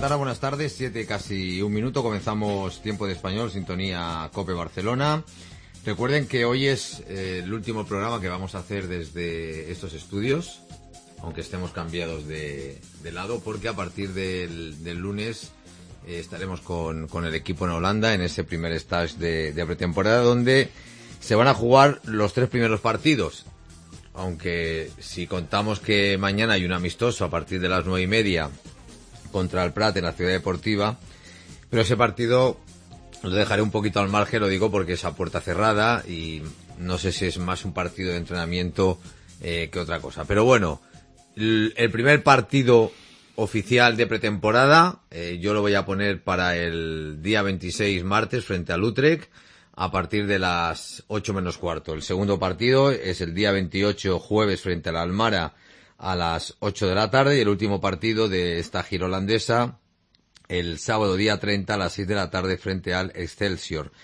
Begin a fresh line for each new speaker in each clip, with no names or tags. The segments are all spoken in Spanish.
Tara, buenas tardes, 7 casi un minuto, comenzamos Tiempo de Español, sintonía COPE Barcelona. Recuerden que hoy es el último programa que vamos a hacer desde estos estudios, aunque estemos cambiados de lado, porque a partir del lunes estaremos con el equipo en Holanda en ese primer stage de pretemporada, donde se van a jugar los 3 primeros partidos. Aunque si contamos que mañana hay un amistoso a partir de las 9:30 contra el Prat en la Ciudad Deportiva, pero ese partido lo dejaré un poquito al margen, lo digo porque es a puerta cerrada y no sé si es más un partido de entrenamiento que otra cosa. Pero bueno, el primer partido oficial de pretemporada yo lo voy a poner para el día 26 martes frente al Utrecht a partir de las 8 menos cuarto. El segundo partido es el día 28 jueves frente a la Almara a las 8 de la tarde y el último partido de esta gira holandesa el sábado día 30 a las 6 de la tarde frente al Excelsior.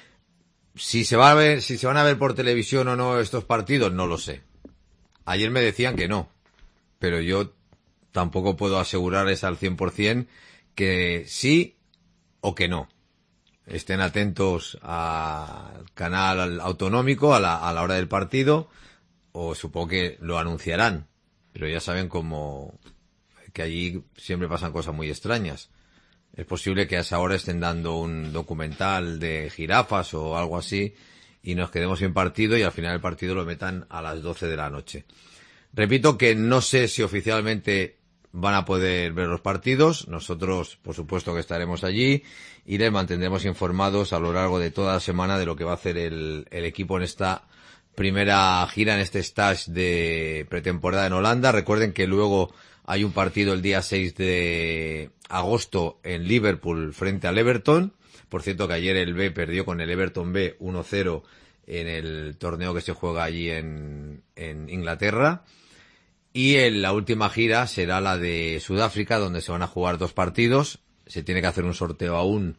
Si se van a ver por televisión o no estos partidos, no lo sé. Ayer me decían que no, pero yo tampoco puedo asegurarles al 100% que sí o que no. Estén atentos al canal autonómico a la hora del partido, o supongo que lo anunciarán, pero ya saben como que allí siempre pasan cosas muy extrañas. Es posible que a esa hora estén dando un documental de jirafas o algo así y nos quedemos sin partido y al final el partido lo metan a las 12 de la noche. Repito que no sé si oficialmente van a poder ver los partidos. Nosotros, por supuesto que estaremos allí y les mantendremos informados a lo largo de toda la semana de lo que va a hacer el equipo en esta primera gira, en este stage de pretemporada en Holanda. Recuerden que luego hay un partido el día 6 de agosto en Liverpool frente al Everton. Por cierto que ayer el B perdió con el Everton B 1-0 en el torneo que se juega allí en Inglaterra. Y la última gira será la de Sudáfrica, donde se van a jugar 2 partidos. Se tiene que hacer un sorteo aún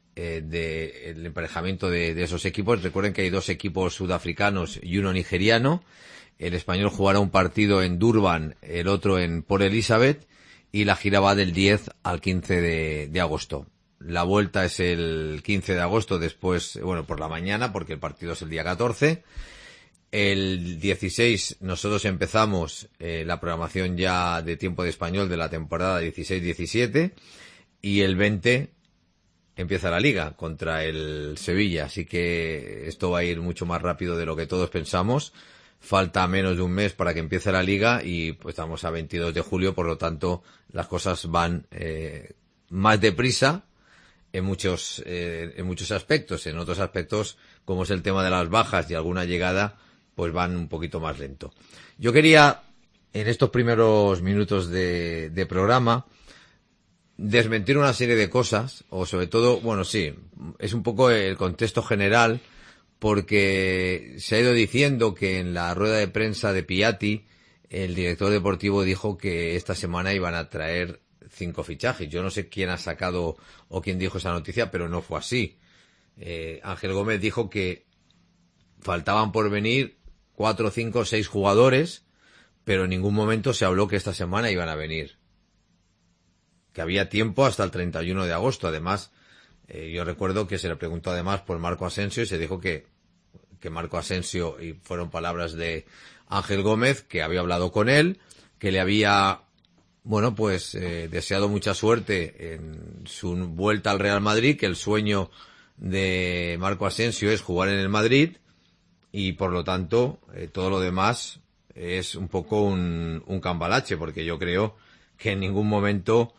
del emparejamiento de esos equipos. Recuerden que hay 2 equipos sudafricanos y uno nigeriano. El español jugará un partido en Durban, el otro en Port Elizabeth, y la gira va del 10 al 15 de agosto. La vuelta es el 15 de agosto, después, bueno, por la mañana, porque el partido es el día 14. El 16 nosotros empezamos la programación ya de Tiempo de Español de la temporada 16-17 y el 20 empieza la Liga contra el Sevilla, así que esto va a ir mucho más rápido de lo que todos pensamos. Falta menos de un mes para que empiece la Liga y pues estamos a 22 de julio, por lo tanto las cosas van más deprisa en muchos aspectos. En otros aspectos, como es el tema de las bajas y alguna llegada, pues van un poquito más lento. Yo quería, en estos primeros minutos de programa, desmentir una serie de cosas, o sobre todo, bueno, sí, es un poco el contexto general, porque se ha ido diciendo que en la rueda de prensa de Piatti, el director deportivo dijo que esta semana iban a traer 5 fichajes. Yo no sé quién ha sacado o quién dijo esa noticia, pero no fue así. Ángel Gómez dijo que faltaban por venir 4, 5, 6 jugadores, pero en ningún momento se habló que esta semana iban a venir. Que había tiempo hasta el 31 de agosto. Además, yo recuerdo que se le preguntó además por Marco Asensio y se dijo que Marco Asensio, y fueron palabras de Ángel Gómez, que había hablado con él, que le había, bueno, pues deseado mucha suerte en su vuelta al Real Madrid, que el sueño de Marco Asensio es jugar en el Madrid y por lo tanto todo lo demás es un poco un cambalache, porque yo creo que en ningún momento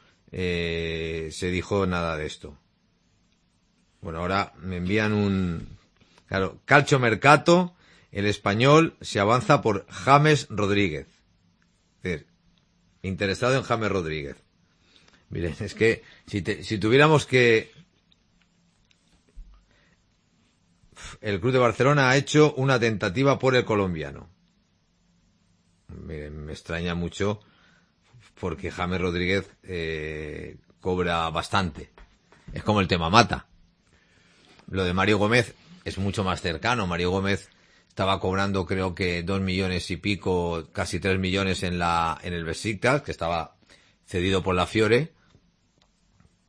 se dijo nada de esto. Bueno, ahora me envían claro, Calcio Mercato, el Español se avanza por James Rodríguez. Es decir, interesado en James Rodríguez. Miren, es que si tuviéramos que... El Club de Barcelona ha hecho una tentativa por el colombiano. Miren, me extraña mucho porque James Rodríguez cobra bastante. Es como el tema Mata. Lo de Mario Gómez es mucho más cercano. Mario Gómez estaba cobrando creo que 2 millones y pico, casi 3 millones en el Besiktas, que estaba cedido por la Fiore.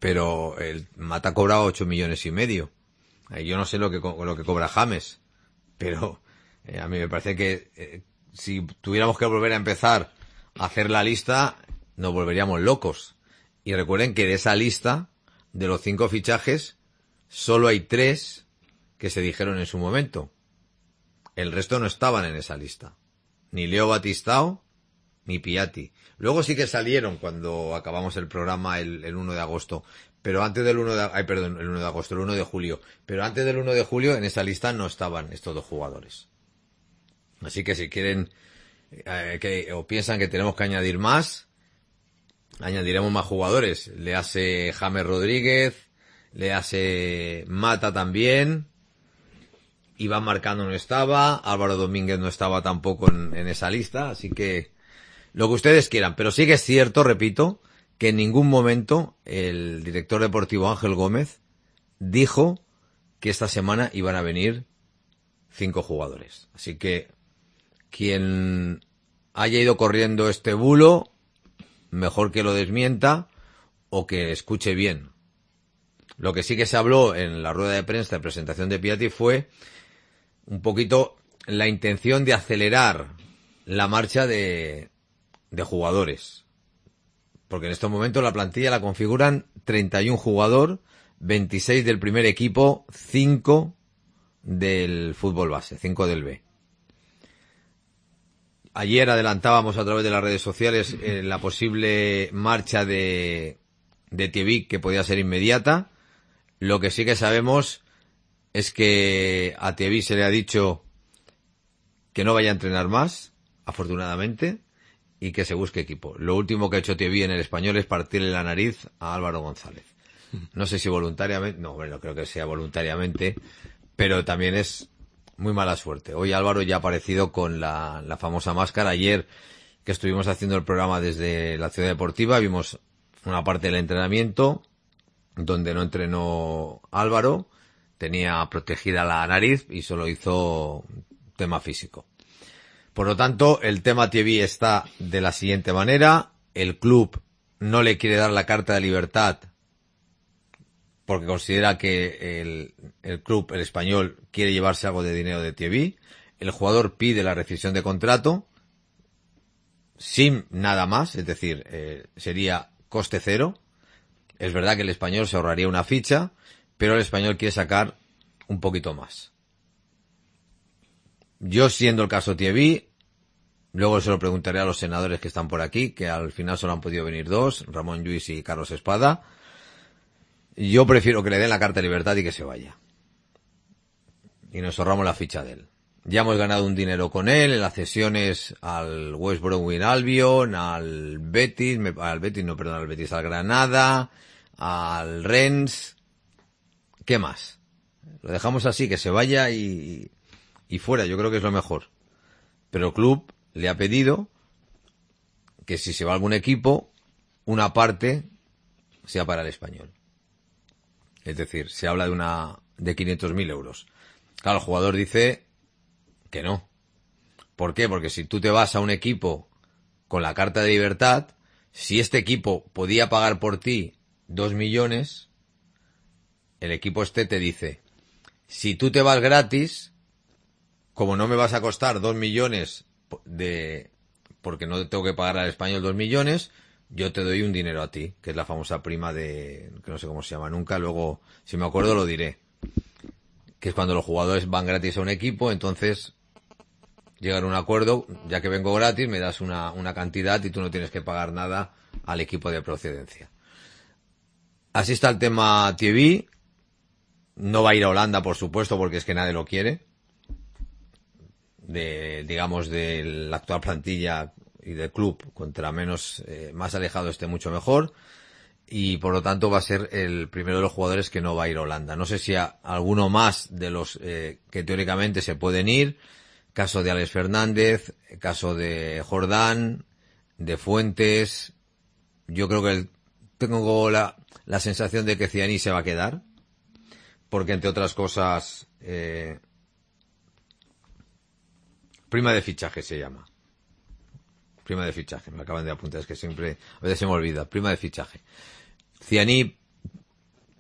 pero el Mata cobraba 8,5 millones. Yo no sé lo que cobra James, pero a mí me parece que si tuviéramos que volver a empezar a hacer la lista, nos volveríamos locos. Y recuerden que de esa lista, de los 5 fichajes, solo hay 3 que se dijeron en su momento. El resto no estaban en esa lista. Ni Leo Batistao, ni Piatti. Luego sí que salieron cuando acabamos el programa el 1 de agosto. Pero antes del el 1 de agosto, el 1 de julio. Pero antes del 1 de julio en esa lista no estaban estos 2 jugadores. Así que si quieren o piensan que tenemos que añadir más, añadiremos más jugadores. Le hace James Rodríguez, le hace Mata también. Iván Marcano no estaba, Álvaro Domínguez no estaba tampoco en esa lista, así que lo que ustedes quieran. Pero sí que es cierto, repito, que en ningún momento el director deportivo Ángel Gómez dijo que esta semana iban a venir 5 jugadores. Así que quien haya ido corriendo este bulo, mejor que lo desmienta o que escuche bien. Lo que sí que se habló en la rueda de prensa de presentación de Piatti fue un poquito la intención de acelerar la marcha de jugadores. Porque en estos momentos la plantilla la configuran 31 jugadores, 26 del primer equipo, 5 del fútbol base, 5 del B. Ayer adelantábamos a través de las redes sociales la posible marcha de Thierry, que podía ser inmediata. Lo que sí que sabemos es que a Thierry se le ha dicho que no vaya a entrenar más, afortunadamente, y que se busque equipo. Lo último que ha hecho Thierry en el Español es partirle la nariz a Álvaro González. No sé si voluntariamente, no, bueno, creo que sea voluntariamente, pero también es muy mala suerte. Hoy Álvaro ya ha aparecido con la famosa máscara. Ayer que estuvimos haciendo el programa desde la Ciudad Deportiva, vimos una parte del entrenamiento donde no entrenó Álvaro, tenía protegida la nariz y solo hizo tema físico. Por lo tanto, el tema Thierry está de la siguiente manera. El club no le quiere dar la carta de libertad porque considera que el club, el Español, quiere llevarse algo de dinero de Thierry. El jugador pide la rescisión de contrato sin nada más, es decir, sería coste cero. Es verdad que el Español se ahorraría una ficha, pero el Español quiere sacar un poquito más. Yo, siendo el caso Thierry, luego se lo preguntaré a los senadores que están por aquí, que al final solo han podido venir 2, Ramón Lluís y Carlos Espada. Yo prefiero que le den la carta de libertad y que se vaya. Y nos ahorramos la ficha de él. Ya hemos ganado un dinero con él en las cesiones al West Bromwich Albion, al Betis, al Granada, al Rennes. ¿Qué más? Lo dejamos así, que se vaya y fuera. Yo creo que es lo mejor. Pero el club le ha pedido que si se va a algún equipo, una parte sea para el Español. Es decir, se habla de 500.000 euros. Claro, el jugador dice que no. ¿Por qué? Porque si tú te vas a un equipo con la carta de libertad, si este equipo podía pagar por ti 2 millones, el equipo te dice, si tú te vas gratis, como no me vas a costar 2 millones porque no tengo que pagar al Español 2 millones, yo te doy un dinero a ti, que es la famosa prima que no sé cómo se llama nunca, luego si me acuerdo lo diré. Que es cuando los jugadores van gratis a un equipo, entonces llegan a un acuerdo, ya que vengo gratis, me das una cantidad y tú no tienes que pagar nada al equipo de procedencia. Así está el tema Thierry. No va a ir a Holanda, por supuesto, porque es que nadie lo quiere. Digamos, de la actual plantilla y del club, contra más alejado esté, mucho mejor. Y por lo tanto va a ser el primero de los jugadores que no va a ir a Holanda. No sé si alguno más de los que teóricamente se pueden ir. Caso de Alex Fernández, caso de Jordán, de Fuentes. Yo creo que tengo la sensación de que Ziani se va a quedar. Porque entre otras cosas, prima de fichaje se llama. Prima de fichaje, me acaban de apuntar, es que siempre, a veces se me olvida. Prima de fichaje. Ziani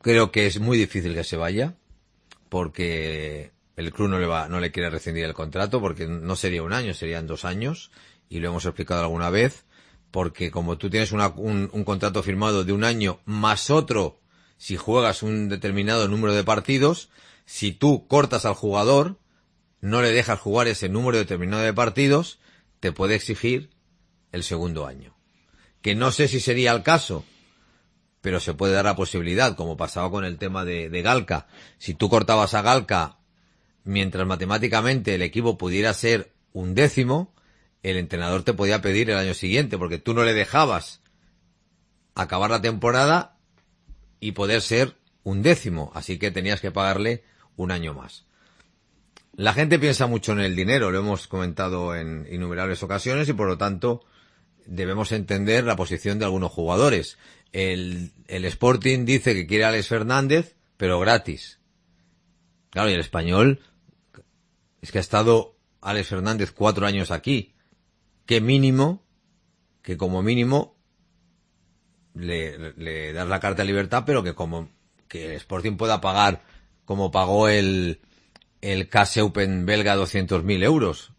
creo que es muy difícil que se vaya, porque el club no le quiere rescindir el contrato, porque no sería un año, serían 2 años, y lo hemos explicado alguna vez, porque como tú tienes un contrato firmado de un año más otro, si juegas un determinado número de partidos, si tú cortas al jugador, no le dejas jugar ese número determinado de partidos, te puede exigir el segundo año. Que no sé si sería el caso, pero se puede dar la posibilidad, como pasaba con el tema de Galca. Si tú cortabas a Galca mientras matemáticamente el equipo pudiera ser 1/10, el entrenador te podía pedir el año siguiente, porque tú no le dejabas acabar la temporada y poder ser 1/10, así que tenías que pagarle un año más. La gente piensa mucho en el dinero, lo hemos comentado en innumerables ocasiones, y por lo tanto debemos entender la posición de algunos jugadores. El Sporting dice que quiere a Alex Fernández, pero gratis. Claro, y el Español, es que ha estado Alex Fernández 4 años aquí. Que como mínimo le das la carta de libertad, pero que el Sporting pueda pagar, como pagó el KS Open belga, 200.000 euros.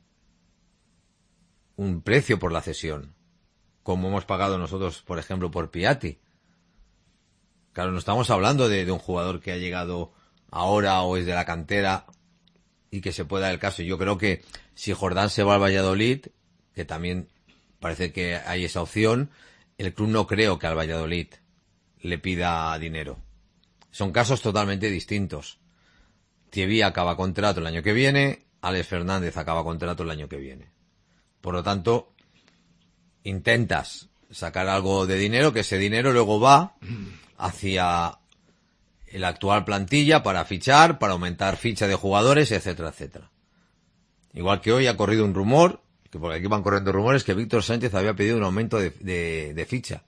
Un precio por la cesión, como hemos pagado nosotros, por ejemplo, por Piatti. Claro, no estamos hablando de un jugador que ha llegado ahora o es de la cantera y que se pueda dar el caso. Yo creo que si Jordán se va al Valladolid, que también parece que hay esa opción, el club no creo que al Valladolid le pida dinero. Son casos totalmente distintos. Thierry acaba contrato el año que viene, Alex Fernández acaba contrato el año que viene. Por lo tanto, intentas sacar algo de dinero, que ese dinero luego va hacia la actual plantilla para fichar, para aumentar ficha de jugadores, etcétera, etcétera. Igual que hoy ha corrido un rumor, que por aquí van corriendo rumores, que Víctor Sánchez había pedido un aumento de ficha.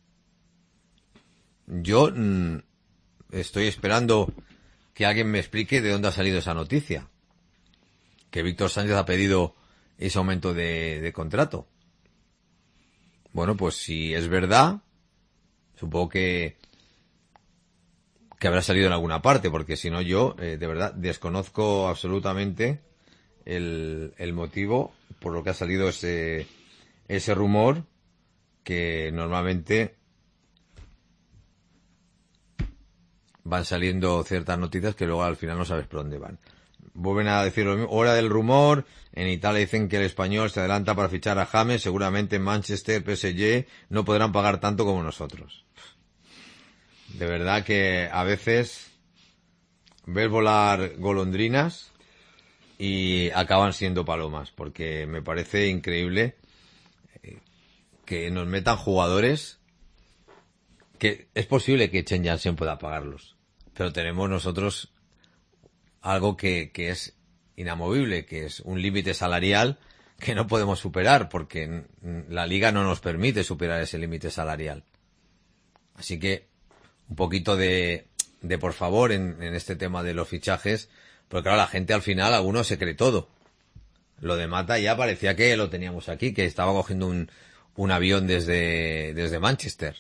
Yo estoy esperando que alguien me explique de dónde ha salido esa noticia. Que Víctor Sánchez ha pedido ese aumento de contrato. Bueno, pues si es verdad, supongo que habrá salido en alguna parte, porque si no yo, de verdad, desconozco absolutamente el motivo por lo que ha salido ese rumor, que normalmente van saliendo ciertas noticias que luego al final no sabes por dónde van. Vuelven a decir lo mismo, hora del rumor. En Italia dicen que el Español se adelanta para fichar a James, seguramente Manchester, PSG no podrán pagar tanto como nosotros. De verdad que a veces ves volar golondrinas y acaban siendo palomas, porque me parece increíble que nos metan jugadores que es posible que Chen Janssen pueda pagarlos, pero tenemos nosotros algo que es inamovible, que es un límite salarial que no podemos superar, porque la liga no nos permite superar ese límite salarial. Así que un poquito de por favor en este tema de los fichajes, porque claro, la gente al final, alguno se cree todo. Lo de Mata ya parecía que lo teníamos aquí, que estaba cogiendo un avión desde Manchester.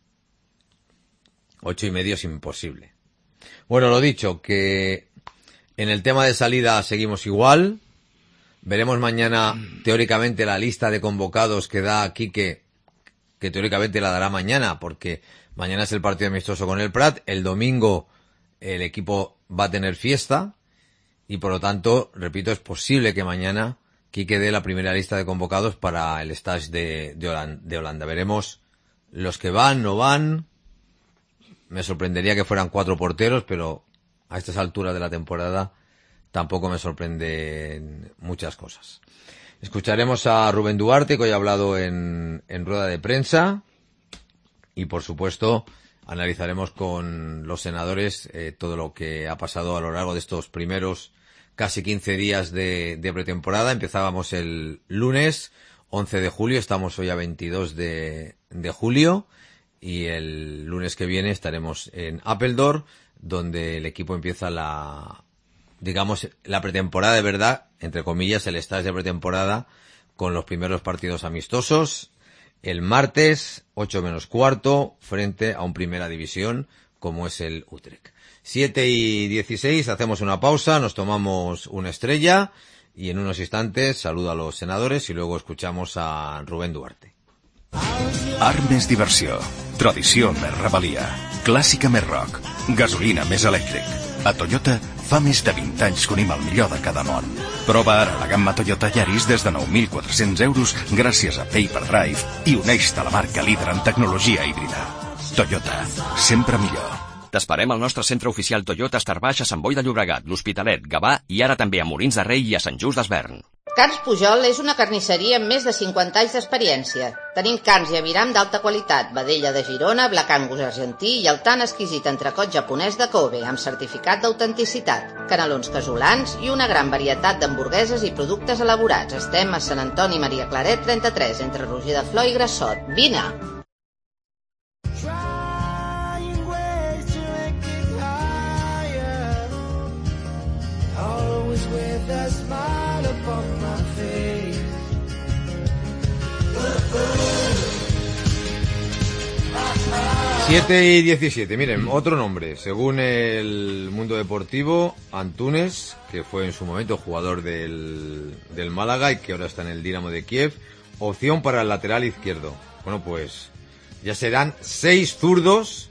8,5 es imposible. Bueno, lo dicho, que en el tema de salida seguimos igual. Veremos mañana, teóricamente, la lista de convocados que da Quique, que teóricamente la dará mañana, porque mañana es el partido amistoso con el Prat. El domingo el equipo va a tener fiesta y, por lo tanto, repito, es posible que mañana Quique dé la primera lista de convocados para el stage de Holanda. Veremos los que van, no van. Me sorprendería que fueran 4 porteros, pero a estas alturas de la temporada tampoco me sorprenden muchas cosas. Escucharemos a Rubén Duarte, que hoy ha hablado en rueda de prensa, y por supuesto analizaremos con los senadores todo lo que ha pasado a lo largo de estos primeros casi 15 días de pretemporada. Empezábamos el lunes 11 de julio, estamos hoy a 22 de julio, y el lunes que viene estaremos en Apeldoorn, donde el equipo empieza la pretemporada de verdad, entre comillas, el stage de pretemporada, con los primeros partidos amistosos el martes 8 menos cuarto frente a un Primera División como es el Utrecht. 7:16, hacemos una pausa, nos tomamos una estrella y en unos instantes saludo a los senadores y luego escuchamos a Rubén Duarte.
Art més diversió, tradició més rebel·lia, clàssica més rock, gasolina més elèctric. A Toyota fa més de 20 anys que unim el millor de cada món. Prova ara la gamma Toyota Yaris des de 9.400 euros gràcies a Pay per Drive i uneix-te a la marca líder en tecnologia híbrida. Toyota, sempre millor.
T'esperem al nostre centre oficial Toyota Estar Baix a Sant Boi de Llobregat, l'Hospitalet, Gavà i ara també a Molins de Rei i a Sant Just d'Esvern.
Carns Pujol és una carnisseria amb més de 50 anys d'experiència. Tenim carns i aviram d'alta qualitat, vedella de Girona, Black Angus argentí i el tan exquisit entrecot japonès de Kobe, amb certificat d'autenticitat, canelons casolans i una gran varietat d'hamburgueses i productes elaborats. Estem a Sant Antoni Maria Claret 33, entre Roger de Flor i Grassot. Vine!
With a smile upon my face.
7:17, miren, otro nombre, según el Mundo Deportivo, Antunes, que fue en su momento jugador del Málaga y que ahora está en el Dinamo de Kiev, opción para el lateral izquierdo. Bueno, pues ya serán 6 zurdos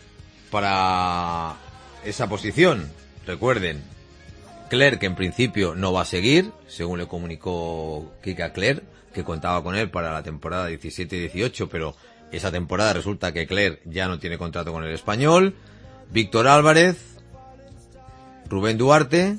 para esa posición. Recuerden, Clerc en principio no va a seguir, según le comunicó Kika Clerc, que contaba con él para la temporada 17-18, pero esa temporada resulta que Clerc ya no tiene contrato con el Español. Víctor Álvarez, Rubén Duarte,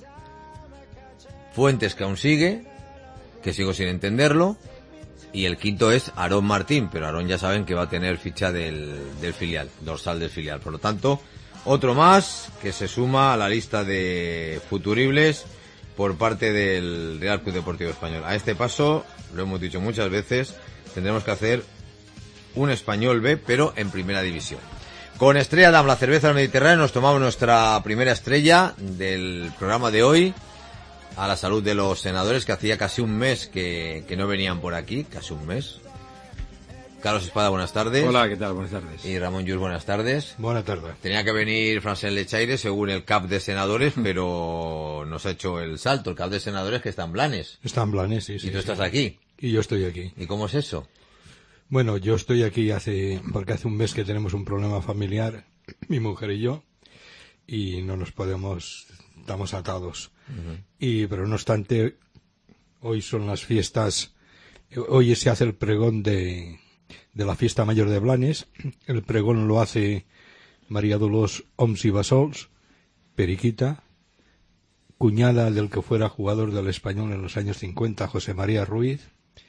Fuentes, que aún sigue, que sigo sin entenderlo, y el quinto es Aarón Martín, pero Aarón ya saben que va a tener ficha del filial, dorsal del filial, por lo tanto otro más que se suma a la lista de futuribles por parte del Real Club Deportivo Español. A este paso, lo hemos dicho muchas veces, tendremos que hacer un Español B, pero en primera división. Con Estrella Damm, la cerveza del Mediterráneo, nos tomamos nuestra primera estrella del programa de hoy, a la salud de los senadores, que hacía casi un mes que no venían por aquí, casi un mes. Carlos Espada, buenas tardes.
Hola, ¿qué tal? Buenas tardes.
Y Ramón Llull, buenas tardes.
Buenas tardes.
Tenía que venir Francesc Lechaire según el CAP de senadores, pero nos ha hecho el salto. El CAP de senadores que está en Blanes.
Está en Blanes, sí.
Y tú estás aquí.
Y yo estoy aquí.
¿Y cómo es eso?
Bueno, yo estoy aquí porque hace un mes que tenemos un problema familiar, mi mujer y yo, y no nos podemos, estamos atados. Pero no obstante, hoy son las fiestas, hoy se hace el pregón de la fiesta mayor de Blanes. El pregón lo hace María Dolors Oms i Bassols, Periquita, cuñada del que fuera jugador del Español en los años 50, José María Ruiz.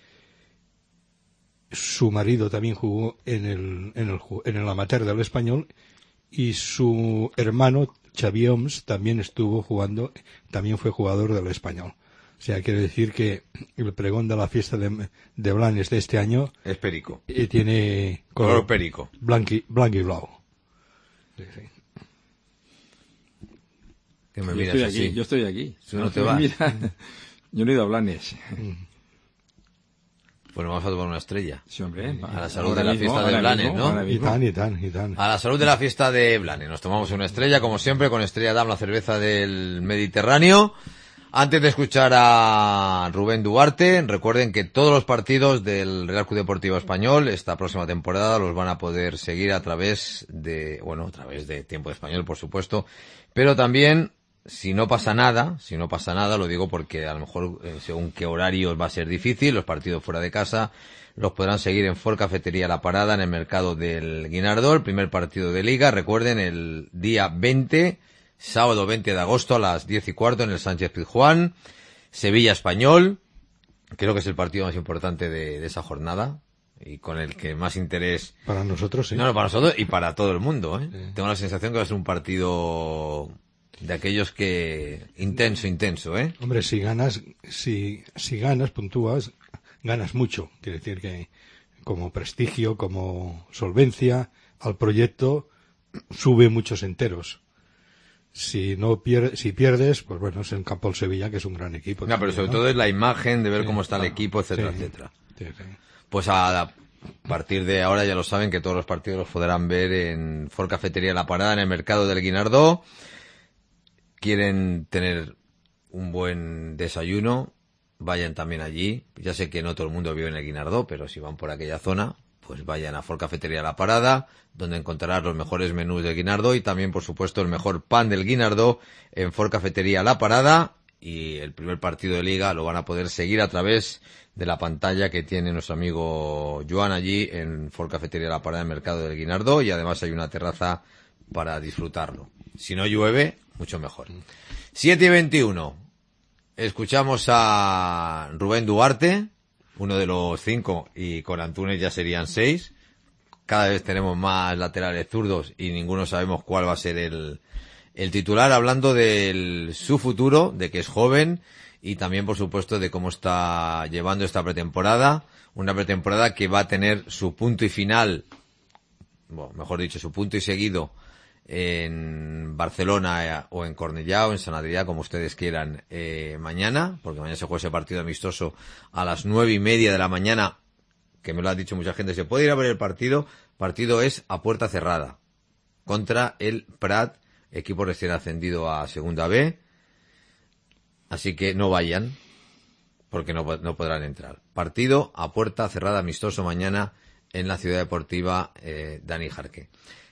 Su marido también jugó en el amateur del Español, y su hermano Xavier Oms también estuvo jugando, también fue jugador del Español. O sea, quiere decir que el pregón de la fiesta de Blanes de este año
es perico.
Y tiene
color perico.
Blanc y blau. Sí, sí.
¿Qué me miras así?
Yo estoy aquí.
¿Tú no te vas?
Yo no he ido a Blanes.
Pues vamos a tomar una estrella.
Sí, hombre.
A la salud de la fiesta de Blanes, ¿no?
Y tan.
A la salud de la fiesta de Blanes. Nos tomamos una estrella, como siempre, con Estrella Damm, la cerveza del Mediterráneo. Antes de escuchar a Rubén Duarte, recuerden que todos los partidos del Real Club Deportivo Español esta próxima temporada los van a poder seguir a través de Tiempo de Español, por supuesto, pero también, si no pasa nada, lo digo porque a lo mejor según qué horarios va a ser difícil, los partidos fuera de casa los podrán seguir en Ford Cafetería La Parada, en el mercado del Guinardó, el primer partido de Liga, recuerden, el día 20, sábado 20 de agosto a las 10:15 en el Sánchez Pizjuán. Sevilla Español, creo que es el partido más importante de esa jornada y con el que más interés.
Para nosotros, sí.
No, para nosotros y para todo el mundo, ¿eh?
Sí.
Tengo la sensación que va a ser un partido de aquellos que intenso, ¿eh?
Hombre, si ganas, puntúas, ganas mucho. Quiere decir que como prestigio, como solvencia al proyecto, sube muchos enteros. Si pierdes, pues bueno, es en campo del Sevilla, que es un gran equipo.
No, pero sobre todo es la imagen de ver cómo está el equipo, etcétera,
sí,
etcétera.
Sí.
Pues a A partir de ahora ya lo saben que todos los partidos los podrán ver en Ford Cafetería La Parada, en el mercado del Guinardó. Quieren tener un buen desayuno, vayan también allí. Ya sé que no todo el mundo vive en el Guinardó, pero si van por aquella zona, pues vayan a Ford Cafetería La Parada, donde encontrarán los mejores menús del Guinardó y también, por supuesto, el mejor pan del Guinardó en Ford Cafetería La Parada. Y el primer partido de Liga lo van a poder seguir a través de la pantalla que tiene nuestro amigo Joan allí en Ford Cafetería La Parada, en el mercado del Guinardó, y además hay una terraza para disfrutarlo. Si no llueve, mucho mejor. 7:21. Escuchamos a Rubén Duarte, uno de los 5, y con Antúnez ya serían 6. Cada vez tenemos más laterales zurdos y ninguno sabemos cuál va a ser el titular, hablando de su futuro, de que es joven y también, por supuesto, de cómo está llevando esta pretemporada. Una pretemporada que va a tener su punto y final, bueno, mejor dicho, su punto y seguido en Barcelona o en Cornellá o en Sant Adrià, como ustedes quieran, mañana, porque mañana se juega ese partido amistoso a las 9:30 de la mañana, que me lo ha dicho mucha gente. Se puede ir a ver el partido. Partido es a puerta cerrada contra el Prat, equipo recién ascendido a Segunda B, así que no vayan porque no podrán entrar. Partido a puerta cerrada amistoso mañana en la Ciudad Deportiva Dani Jarque.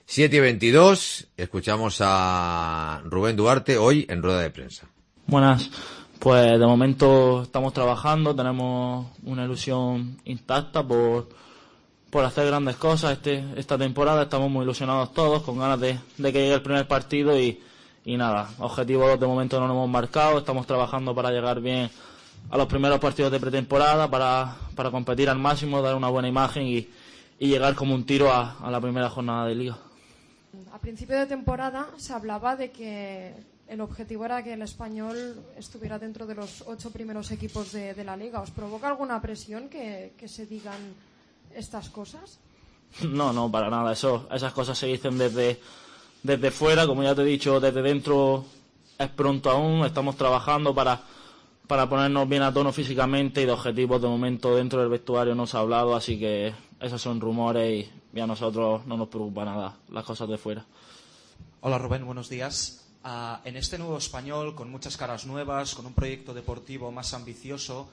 7:22, escuchamos a Rubén Duarte hoy en rueda de prensa.
Buenas, pues de momento estamos trabajando, tenemos una ilusión intacta por hacer grandes cosas esta temporada. Estamos muy ilusionados todos, con ganas de que llegue el primer partido y nada, objetivos de momento no nos hemos marcado. Estamos trabajando para llegar bien a los primeros partidos de pretemporada, para competir al máximo, dar una buena imagen y llegar como un tiro a la primera jornada de Liga.
A principio de temporada se hablaba de que el objetivo era que el Español estuviera dentro de los 8 primeros equipos de la Liga. ¿Os provoca alguna presión que se digan estas cosas?
No, para nada. Esas cosas se dicen desde fuera. Como ya te he dicho, desde dentro es pronto aún. Estamos trabajando para ponernos bien a tono físicamente, y de objetivos de momento dentro del vestuario no se ha hablado, así que esos son rumores y a nosotros no nos preocupa nada las cosas de fuera.
Hola Rubén, buenos días. En este nuevo Español, con muchas caras nuevas, con un proyecto deportivo más ambicioso,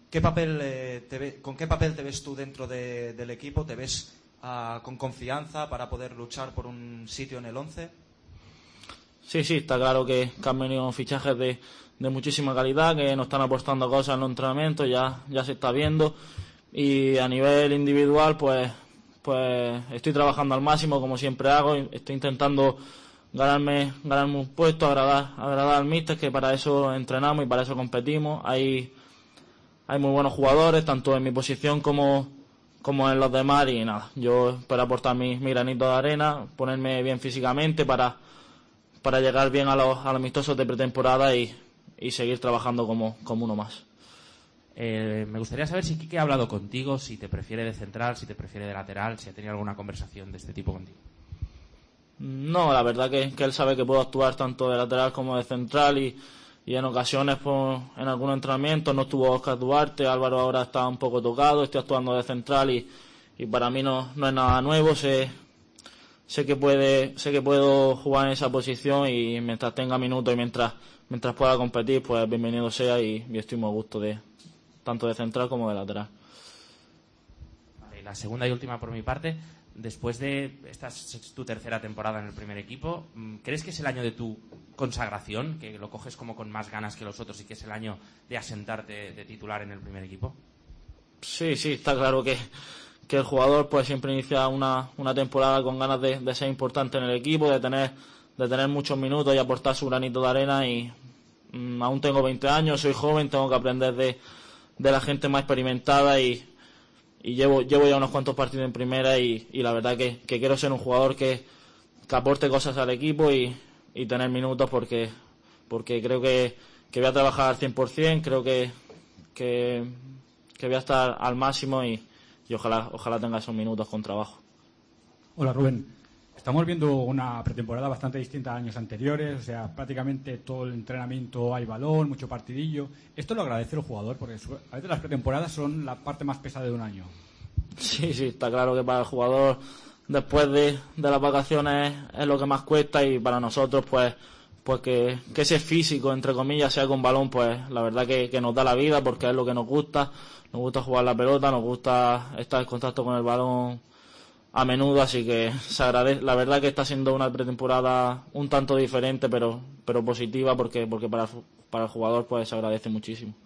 ¿con qué papel te ves tú dentro del equipo? ¿Te ves con confianza para poder luchar por un sitio en el 11?
Sí, está claro que han venido fichajes de muchísima calidad, que nos están apostando cosas en los entrenamientos, ya se está viendo, y a nivel individual pues estoy trabajando al máximo, como siempre hago. Estoy intentando ganarme un puesto, agradar al míster, que para eso entrenamos y para eso competimos. Hay muy buenos jugadores, tanto en mi posición como en los demás, y nada, yo espero aportar mi granito de arena, ponerme bien físicamente para llegar bien a los amistosos de pretemporada y seguir trabajando como uno más.
Me gustaría saber si Quique ha hablado contigo, si te prefiere de central, si te prefiere de lateral, si ha tenido alguna conversación de este tipo contigo.
No, la verdad que él sabe que puedo actuar tanto de lateral como de central, y en ocasiones en algunos entrenamientos no estuvo Óscar Duarte, Álvaro ahora está un poco tocado, estoy actuando de central y para mí no es nada nuevo. Sé que puedo jugar en esa posición, y mientras tenga minutos y mientras pueda competir, pues bienvenido sea, y estoy muy a gusto tanto de central como de lateral.
Vale, la segunda y última por mi parte. Después de esta es tu tercera temporada en el primer equipo, ¿crees que es el año de tu consagración, que lo coges como con más ganas que los otros y que es el año de asentarte de titular en el primer equipo?
Sí, está claro que el jugador pues siempre inicia una temporada con ganas de ser importante en el equipo, de tener muchos minutos y aportar su granito de arena, y aún tengo 20 años, soy joven, tengo que aprender de la gente más experimentada, y llevo ya unos cuantos partidos en primera, y la verdad que quiero ser un jugador que aporte cosas al equipo y tener minutos, porque creo que voy a trabajar al 100%, creo que voy a estar al máximo, y ojalá tenga esos minutos con trabajo.
Hola Rubén, estamos viendo una pretemporada bastante distinta a años anteriores, o sea, prácticamente todo el entrenamiento hay balón, mucho partidillo. ¿Esto lo agradece el jugador? Porque a veces las pretemporadas son la parte más pesada de un año.
Sí, está claro que para el jugador después de las vacaciones es lo que más cuesta, y para nosotros pues que ese físico, entre comillas, sea con balón, pues la verdad que nos da la vida, porque es lo que nos gusta jugar la pelota, nos gusta estar en contacto con el balón a menudo, así que se agradece. La verdad que está siendo una pretemporada un tanto diferente, pero positiva, porque para el jugador pues se agradece muchísimo.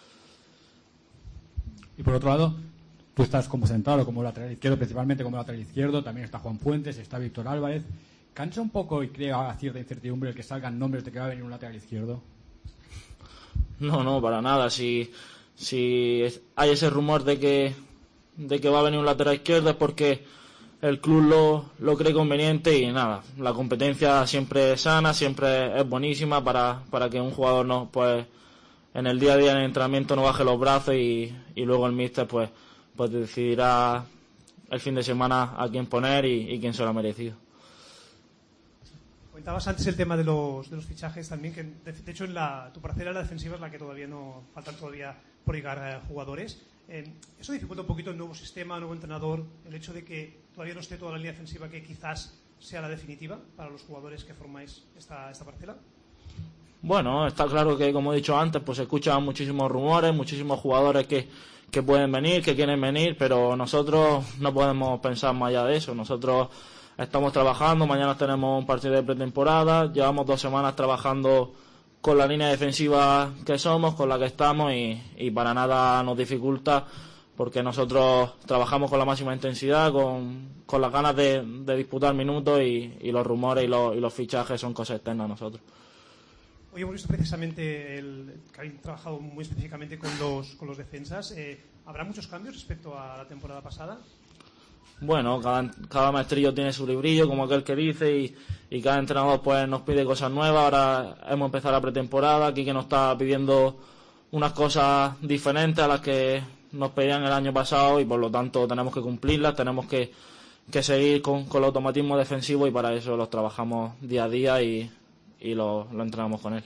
Y por otro lado, tú estás como central o como lateral izquierdo, principalmente como lateral izquierdo, también está Juan Fuentes, está Víctor Álvarez. ¿Cansa un poco y crea cierta incertidumbre el que salgan nombres de que va a venir un lateral izquierdo?
No, para nada. Si hay ese rumor de que va a venir un lateral izquierdo es porque el club lo cree conveniente, y nada, la competencia siempre es sana, siempre es buenísima para que un jugador no, pues en el día a día en el entrenamiento no baje los brazos, y luego el míster pues decidirá el fin de semana a quién poner y quién se lo ha merecido.
Comentabas antes el tema de los fichajes también, que de hecho tu parcela, la defensiva, es la que todavía faltan todavía por llegar jugadores. Eso dificulta un poquito el nuevo sistema, el nuevo entrenador, el hecho de que todavía no esté toda la línea defensiva, que quizás sea la definitiva para los jugadores que formáis esta parcela.
Bueno, está claro que, como he dicho antes, pues se escuchan muchísimos rumores, muchísimos jugadores que pueden venir, que quieren venir, pero nosotros no podemos pensar más allá de eso. Nosotros estamos trabajando, mañana tenemos un partido de pretemporada, llevamos 2 semanas trabajando con la línea defensiva que somos, con la que estamos, y para nada nos dificulta, porque nosotros trabajamos con la máxima intensidad, con las ganas de disputar minutos, y los rumores y los fichajes son cosas externas a nosotros.
Hoy hemos visto precisamente que habéis trabajado muy específicamente con los defensas. ¿Habrá muchos cambios respecto a la temporada pasada?
Bueno, cada maestrillo tiene su librillo, como aquel que dice, y cada entrenador pues nos pide cosas nuevas. Ahora hemos empezado la pretemporada, aquí que nos está pidiendo unas cosas diferentes a las que nos pedían el año pasado, y por lo tanto tenemos que cumplirlas, tenemos que seguir con el automatismo defensivo, y para eso los trabajamos día a día y lo entrenamos con él.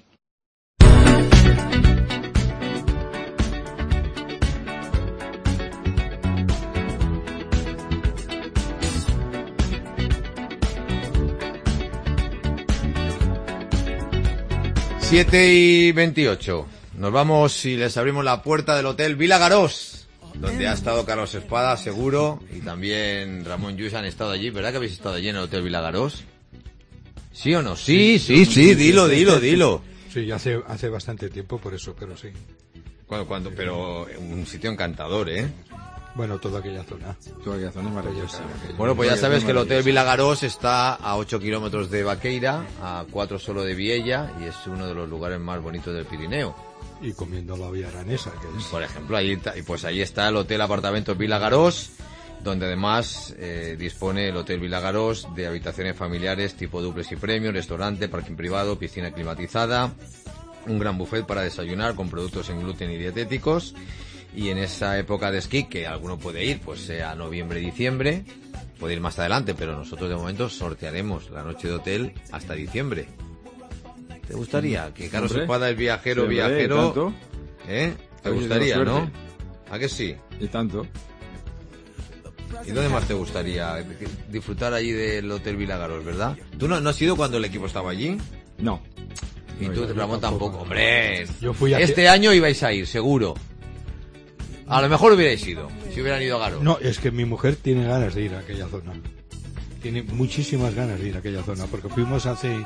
Siete y 28. Nos vamos y les abrimos la puerta del Hotel Vila Garós, donde ha estado Carlos Espada, seguro, y también Ramón Lluís han estado allí. ¿Verdad que habéis estado allí en el Hotel Vila Garós? ¿Sí o no? Sí, dilo.
Sí, hace bastante tiempo por eso, pero sí.
¿Cuándo? Pero un sitio encantador, ¿eh?
Bueno, toda aquella zona.
Toda aquella zona es maravillosa.
Bueno, pues ya sabes que el Hotel Vila Garós está a 8 kilómetros de Baqueira, a 4 solo de Viella, y es uno de los lugares más bonitos del Pirineo.
Y comiendo la vía aranesa, que es...
Por ejemplo, ahí está el Hotel Apartamentos Vila Garós, donde además dispone el Hotel Vila Garós de habitaciones familiares tipo duplex y premium, restaurante, parking privado, piscina climatizada, un gran buffet para desayunar con productos sin gluten y dietéticos. Y en esa época de esquí, que alguno puede ir, pues sea noviembre, diciembre, puede ir más adelante, pero nosotros de momento sortearemos la noche de hotel hasta diciembre. ¿Te gustaría? Que Carlos Espada, el viajero,
¿tanto?
¿Te gustaría, no? ¿A que sí?
Y tanto.
¿Y dónde más te gustaría? Disfrutar allí del Hotel Vila Garós, ¿verdad? ¿Tú no has ido cuando el equipo estaba allí?
No.
¿Y tú, Ramón, tampoco? ¡Hombre!
Yo fui
este año ibais a ir, seguro. A lo mejor hubierais ido, si hubieran ido a Garós.
No, es que mi mujer tiene ganas de ir a aquella zona. Tiene muchísimas ganas de ir a aquella zona, porque fuimos hace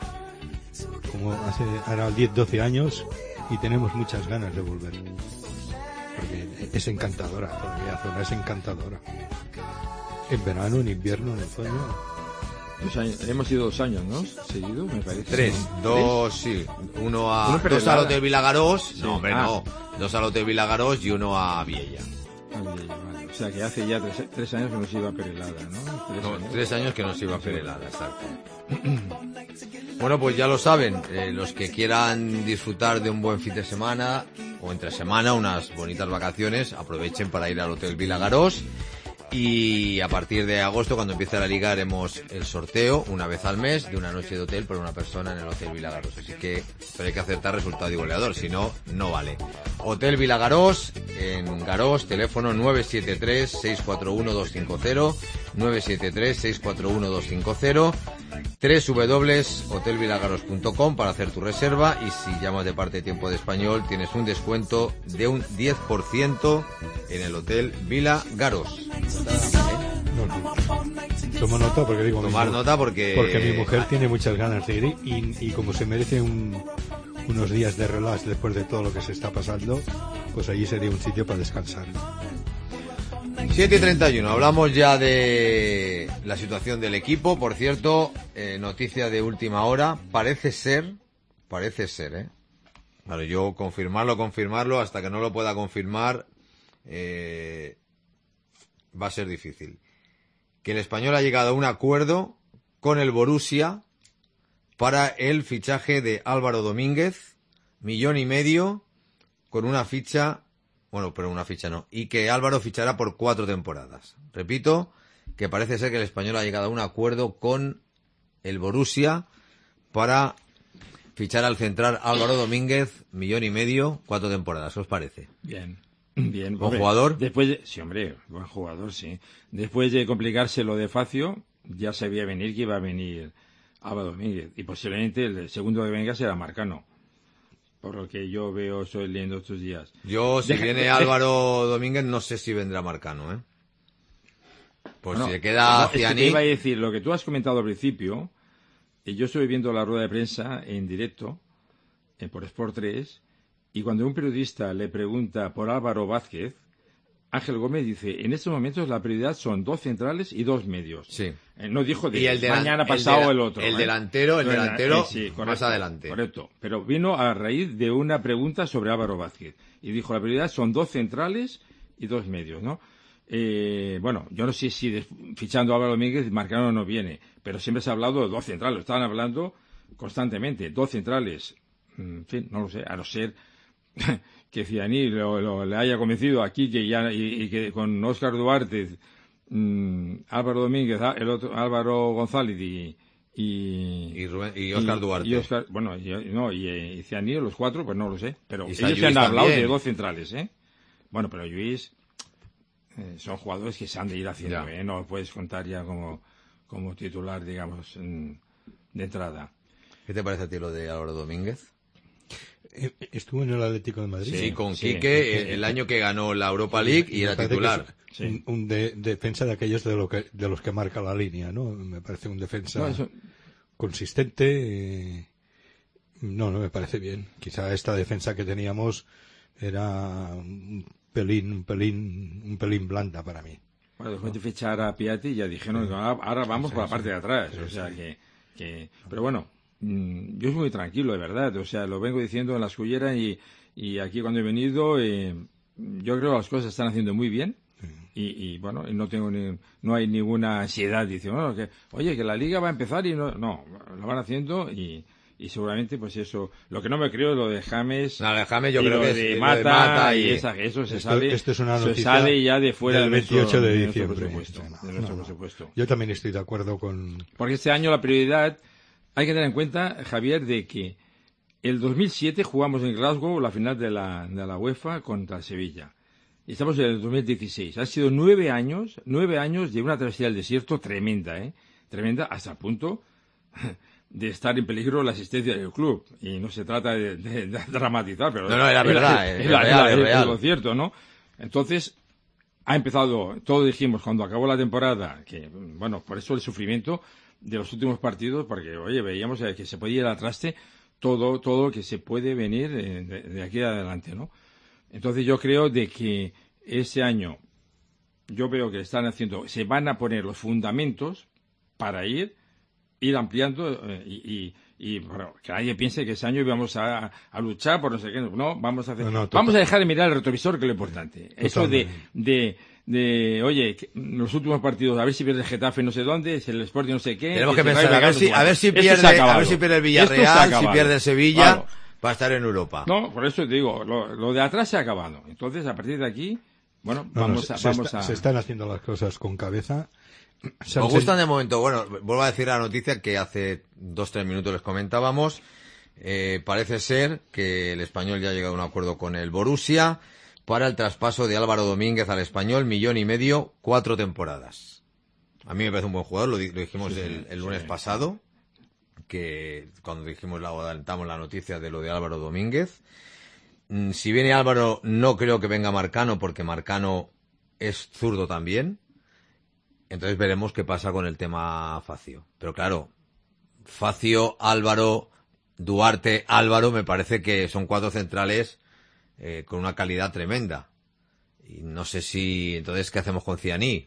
ahora 10, 12 años, y tenemos muchas ganas de volver. Porque es encantadora, toda aquella zona es encantadora. En verano, en invierno, en otoño.
2 años. Hemos ido 2 años, ¿no? Seguido, me parece.
3, 2, sí. 2 al Hotel Vila Garós. No, hombre, no. 2 al Hotel Vila Garós y 1 a Viella.
Vale. O sea, que hace ya 3 años que nos iba a Perelada, ¿no?
3 años que nos iba a Perelada, exacto. Bueno, pues ya lo saben, los que quieran disfrutar de un buen fin de semana o entre semana, unas bonitas vacaciones, aprovechen para ir al Hotel Vila Garós. Y a partir de agosto, cuando empiece la liga, haremos el sorteo una vez al mes de una noche de hotel por una persona en el Hotel Vilagarós. Así que, pero hay que acertar resultado y goleador, si no, no vale. Hotel Vilagarós, en Garós, teléfono 973-641-250, 973-641-250, www.hotelvilagaros.com para hacer tu reserva, y si llamas de parte de Tiempo de Español tienes un descuento de un 10% en el Hotel Vilagarós.
Tomo nota porque digo...
Tomar nota porque
mi mujer tiene muchas ganas de ir y como se merece unos días de relax después de todo lo que se está pasando, pues allí sería un sitio para descansar.
7:31, hablamos ya de la situación del equipo. Por cierto, noticia de última hora, parece ser, claro, yo confirmarlo, hasta que no lo pueda confirmar, va a ser difícil. Que el Español ha llegado a un acuerdo con el Borussia para el fichaje de Álvaro Domínguez, 1,5 millones, con una ficha, bueno, pero una ficha no, y que Álvaro fichará por 4 temporadas. Repito, que parece ser que el Español ha llegado a un acuerdo con el Borussia para fichar al central Álvaro Domínguez, 1,5 millones, 4 temporadas. ¿Qué os parece?
Bien.
¿Buen jugador?
Sí, hombre, buen jugador, sí. Después de complicarse lo de Facio, ya sabía venir que iba a venir Álvaro Domínguez. Y posiblemente el segundo que venga será Marcano. Por lo que yo veo, estoy leyendo estos días.
Si viene Álvaro Domínguez, no sé si vendrá Marcano, ¿eh? Pues
no,
si le queda Ciani...
te iba a decir, lo que tú has comentado al principio, yo estoy viendo la rueda de prensa en directo, por Sport 3, y cuando un periodista le pregunta por Álvaro Vázquez, Ángel Gómez dice, en estos momentos la prioridad son 2 centrales y 2 medios.
Sí.
No dijo de
y
mañana pasado el otro.
El delantero,
sí, correcto,
más adelante.
Correcto. Pero vino a raíz de una pregunta sobre Álvaro Vázquez. Y dijo, la prioridad son 2 centrales y 2 medios, ¿no? Bueno, yo no sé si fichando a Álvaro Domínguez, Marcano no viene, pero siempre se ha hablado de 2 centrales. Estaban hablando constantemente, 2 centrales. En fin, no lo sé, a no ser que Ciani le haya convencido a Quique y que con Óscar Duarte, Álvaro Domínguez, el otro Álvaro González y
Óscar Duarte.
Y Óscar, bueno, y Ciani, los 4, pues no lo sé. Pero ellos
Lluís
se han hablado
también.
de 2 centrales, ¿eh? Bueno, pero Lluís son jugadores que se han de ir haciendo, ¿eh? No puedes contar ya como titular, digamos, de entrada.
¿Qué te parece a ti lo de Álvaro Domínguez?
Estuvo en el Atlético de Madrid.
Sí, con Quique, el año que ganó la Europa League y era titular.
Un defensa de aquellos de los que marca la línea, ¿no? Me parece un defensa consistente. No me parece bien. Quizá esta defensa que teníamos era un pelín blanda para mí.
Bueno, después de fichar a Piatti ya dijeron que ahora vamos por la parte de atrás. O sea que pero bueno, yo soy muy tranquilo, de verdad. O sea, lo vengo diciendo en la escullera y aquí cuando he venido, yo creo que las cosas se están haciendo muy bien. Y bueno, no hay ninguna ansiedad. Dice, bueno, oye, que la liga va a empezar y no, lo van haciendo y seguramente pues eso, lo que no me creo es lo de James.
No, de James yo creo que
de
es
Mata y eso se sale.
Esto es una
se
noticia
sale ya de fuera
del 28 de diciembre.
De nuestro presupuesto.
Yo también estoy de acuerdo con...
Porque este año la prioridad, hay que tener en cuenta, Javier, de que el 2007 jugamos en Glasgow la final de la UEFA contra Sevilla. Y estamos en el 2016. Han sido 9 años de una travesía del desierto tremenda, tremenda, hasta el punto de estar en peligro la existencia del club. Y no se trata de dramatizar, pero...
No, era verdad, es real.
Es lo cierto, ¿no? Entonces, ha empezado, todos dijimos cuando acabó la temporada, que, bueno, por eso el sufrimiento de los últimos partidos, porque, oye, veíamos que se podía ir al traste todo lo que se puede venir de aquí adelante, ¿no? Entonces yo creo de que ese año, yo veo que se van a poner los fundamentos para ir ampliando y bueno, que nadie piense que ese año íbamos a luchar por no sé qué, no, vamos a hacer, vamos a dejar de mirar el retrovisor, que es lo importante. Eso de oye, los últimos partidos, a ver si pierde el Getafe no sé dónde, el Sporting no sé qué.
Tenemos que pensar, a ver si pierde el Villarreal, si pierde el Sevilla, claro, va a estar en Europa.
No, por eso te digo, lo de atrás se ha acabado. Entonces, a partir de aquí, Bueno,
se están haciendo las cosas con cabeza.
¿Os gustan de momento? Bueno, vuelvo a decir la noticia que hace 2-3 minutos les comentábamos. Parece ser que el Español ya ha llegado a un acuerdo con el Borussia para el traspaso de Álvaro Domínguez al Español, 1,5 millones, 4 temporadas. A mí me parece un buen jugador, lo dijimos el lunes pasado, que cuando adelantamos la noticia de lo de Álvaro Domínguez. Si viene Álvaro, no creo que venga Marcano, porque Marcano es zurdo también. Entonces veremos qué pasa con el tema Facio. Pero claro, Facio, Álvaro, Duarte, Álvaro, me parece que son 4 centrales con una calidad tremenda. Y no sé si... Entonces, ¿qué hacemos con Cianí?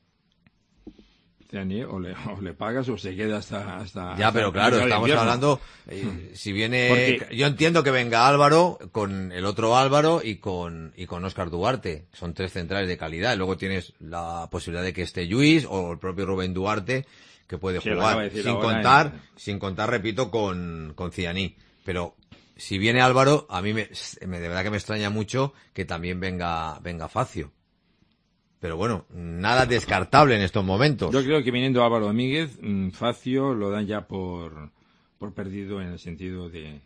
Cianí, o le pagas o se queda hasta
ya, pero claro, estamos hablando... si viene... Porque... Yo entiendo que venga Álvaro con el otro Álvaro y con Óscar Duarte. Son 3 centrales de calidad. Y luego tienes la posibilidad de que esté Lluís o el propio Rubén Duarte, que puede jugar. Sin contar, repito, con Cianí. Pero si viene Álvaro, a mí de verdad que me extraña mucho que también venga Facio. Pero bueno, nada descartable en estos momentos.
Yo creo que viniendo Álvaro Domínguez, Facio lo dan ya por perdido, en el sentido de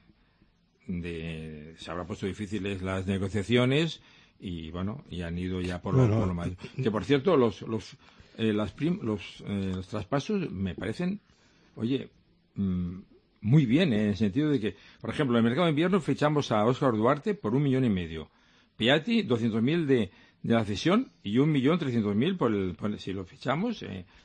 se habrá puesto difíciles las negociaciones y bueno, y han ido ya por lo malo. Que por cierto, los traspasos me parecen, oye, muy bien, en el sentido de que, por ejemplo, en el mercado de invierno fichamos a Óscar Duarte por 1,5 millones. Piatti, 200.000 de la cesión y 1.300.000 si lo fichamos.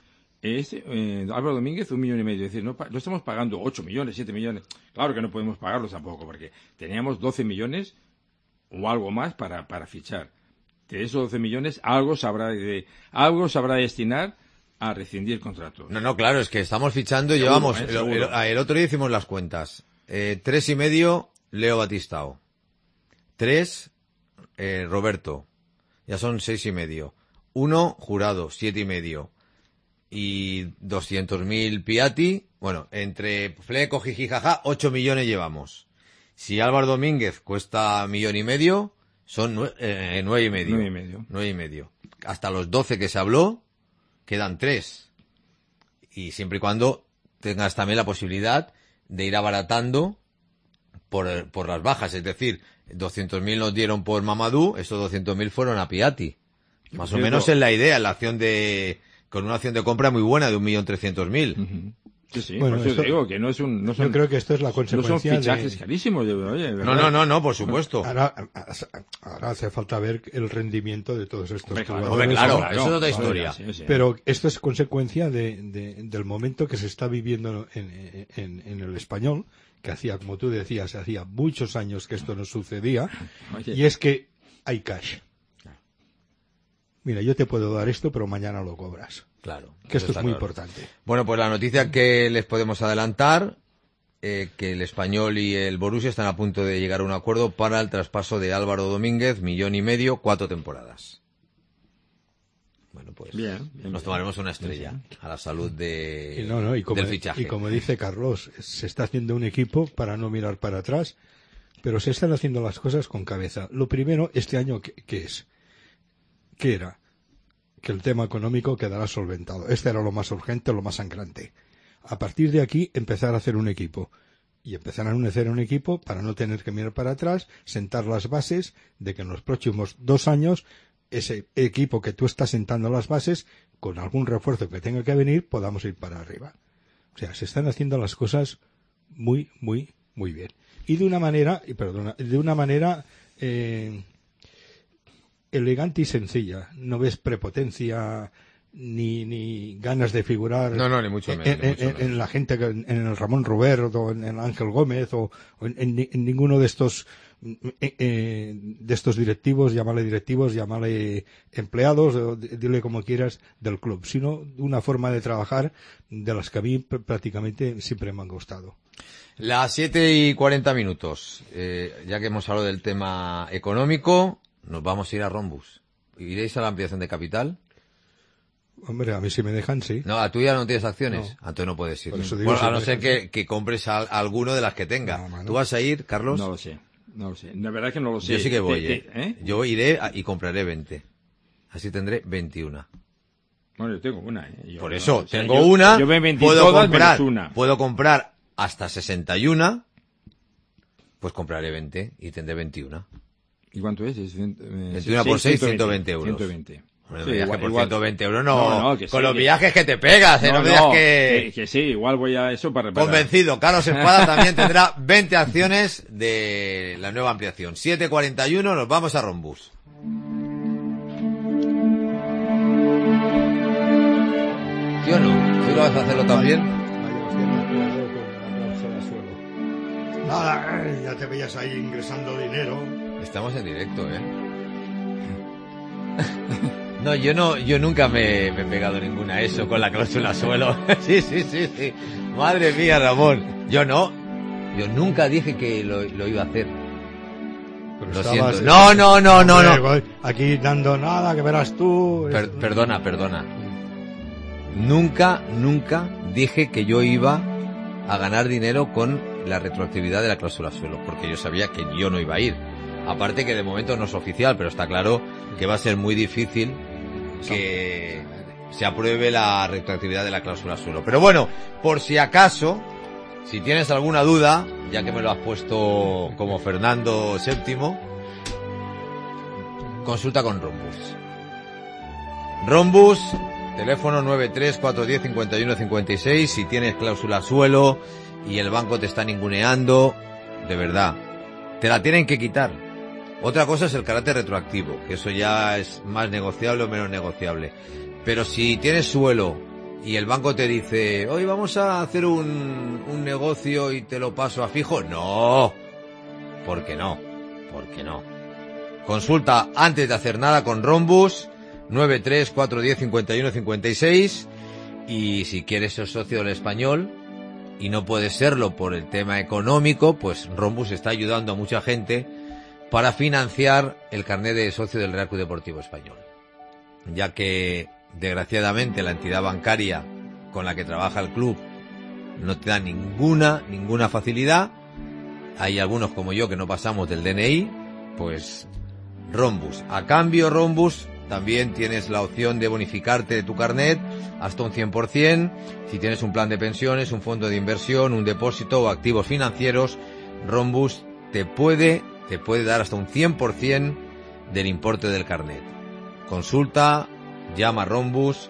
Álvaro Domínguez, 1,5 millones. Es decir, no estamos pagando 8 millones, 7 millones. Claro que no podemos pagarlos tampoco, porque teníamos 12 millones o algo más para fichar. De esos 12 millones, algo se habrá de destinar a rescindir contratos.
No, claro, es que estamos fichando y llevamos... El otro día hicimos las cuentas. 3,5 Leo Batistao. 3 Roberto. Ya son 6,5. 1 Jurado, 7,5. Y 200.000 Piatti. Bueno, entre fleco, jiji, jaja, 8 millones llevamos. Si Álvaro Domínguez cuesta 1,5 millones, son 9,5. 9,5. Hasta los 12 que se habló, quedan 3. Y siempre y cuando tengas también la posibilidad de ir abaratando por las bajas. Es decir, 200.000 nos dieron por Mamadou, esos 200.000 fueron a Piatti. Más o menos es la idea, con una acción de compra muy buena de 1.300.000.
Uh-huh. Sí, bueno, por eso te digo que no son...
Yo creo que esto es la consecuencia
no son fichajes carísimos. Oye,
no, por supuesto.
Ahora hace falta ver el rendimiento de todos estos
jugadores. Claro, eso es otra historia.
Sí. Pero esto es consecuencia del momento que se está viviendo en el Español, que hacía, como tú decías, hacía muchos años que esto no sucedía, y es que hay cash. Mira, yo te puedo dar esto, pero mañana lo cobras.
Claro.
Que esto es muy importante.
Bueno, pues la noticia que les podemos adelantar, que el Español y el Borussia están a punto de llegar a un acuerdo para el traspaso de Álvaro Domínguez, 1,5 millones, 4 temporadas. Bueno, pues
bien,
nos tomaremos una estrella a la salud del fichaje.
Y como dice Carlos, se está haciendo un equipo para no mirar para atrás, pero se están haciendo las cosas con cabeza. Lo primero, este año, ¿qué es? ¿Qué era? Que el tema económico quedará solventado. Este era lo más urgente, lo más sangrante. A partir de aquí, empezar a hacer un equipo. Y empezar a hacer un equipo para no tener que mirar para atrás, sentar las bases de que en los próximos 2 años, ese equipo que tú estás sentando las bases, con algún refuerzo que tenga que venir, podamos ir para arriba. O sea, se están haciendo las cosas muy, muy, muy bien. Y de una manera, elegante y sencilla. No ves prepotencia ni ganas de figurar
ni mucho menos,
en la gente, en el Ramón Robert o en el Ángel Gómez o en ninguno de estos directivos, llámale empleados, dile como quieras, del club, sino una forma de trabajar de las que a mí prácticamente siempre me han gustado.
Las 7:40. Ya que hemos hablado del tema económico, nos vamos a ir a Rombus. ¿Iréis a la ampliación de capital?
Hombre, a mí si me dejan, sí.
No, ¿a tú ya no tienes acciones?
No.
Entonces no puedes ir.
Bueno,
a no ser que compres alguno de las que tenga. No. ¿Tú vas a ir, Carlos?
No lo sé. La verdad es que no lo sé.
Yo sí que voy, Yo iré y compraré 20. Así tendré 21.
Bueno, yo tengo una, ¿eh?
Por eso,
o sea,
tengo una,
yo me vendí
puedo
todas
comprar,
menos una.
puedo comprar hasta 61, pues compraré 20 y tendré 21.
¿Y cuánto es?
21 por 6, 120 euros.
120.
Bueno,
Sí,
viaje
igual,
por
igual.
120 euros no,
que
con
sí,
los viajes que te pegas, no me digas
que sí, igual voy a eso para reparar.
Convencido, Carlos Espada también tendrá 20 acciones de la nueva ampliación. 7:41, nos vamos a Rombus. ¿Sí o no? ¿Tú lo vas a hacerlo también?
Nada, ya te veías ahí ingresando dinero.
Estamos en directo, ¿eh? No, yo nunca me he pegado ninguna eso con la cláusula suelo. Sí. Madre mía, Ramón. Yo nunca dije que lo iba a hacer.
Pero
Lo
estabas,
siento. No.
Aquí dando nada, que verás tú.
Perdona. Nunca dije que yo iba a ganar dinero con la retroactividad de la cláusula suelo, porque yo sabía que yo no iba a ir. Aparte que de momento no es oficial, pero está claro que va a ser muy difícil que se apruebe la retroactividad de la cláusula suelo. Pero bueno, por si acaso, si tienes alguna duda, ya que me lo has puesto como Fernando VII, consulta con Rombus. Rombus, teléfono 93-410-51-56, si tienes cláusula suelo y el banco te está ninguneando, de verdad, te la tienen que quitar. Otra cosa es el carácter retroactivo, que eso ya es más negociable o menos negociable. Pero si tienes suelo y el banco te dice, hoy vamos a hacer un negocio y te lo paso a fijo, no. ¿Por qué no? Consulta antes de hacer nada con Rombus, 93-410-51-56, y si quieres ser socio del Español y no puedes serlo por el tema económico, pues Rombus está ayudando a mucha gente para financiar el carnet de socio del Real Club Deportivo Español, ya que desgraciadamente la entidad bancaria con la que trabaja el club no te da ninguna facilidad. Hay algunos como yo que no pasamos del DNI, pues Rombus. A cambio, Rombus, también tienes la opción de bonificarte de tu carnet hasta un 100%, si tienes un plan de pensiones, un fondo de inversión, un depósito o activos financieros. Rombus te puede dar hasta un 100% del importe del carnet. Consulta, llama a Rombus,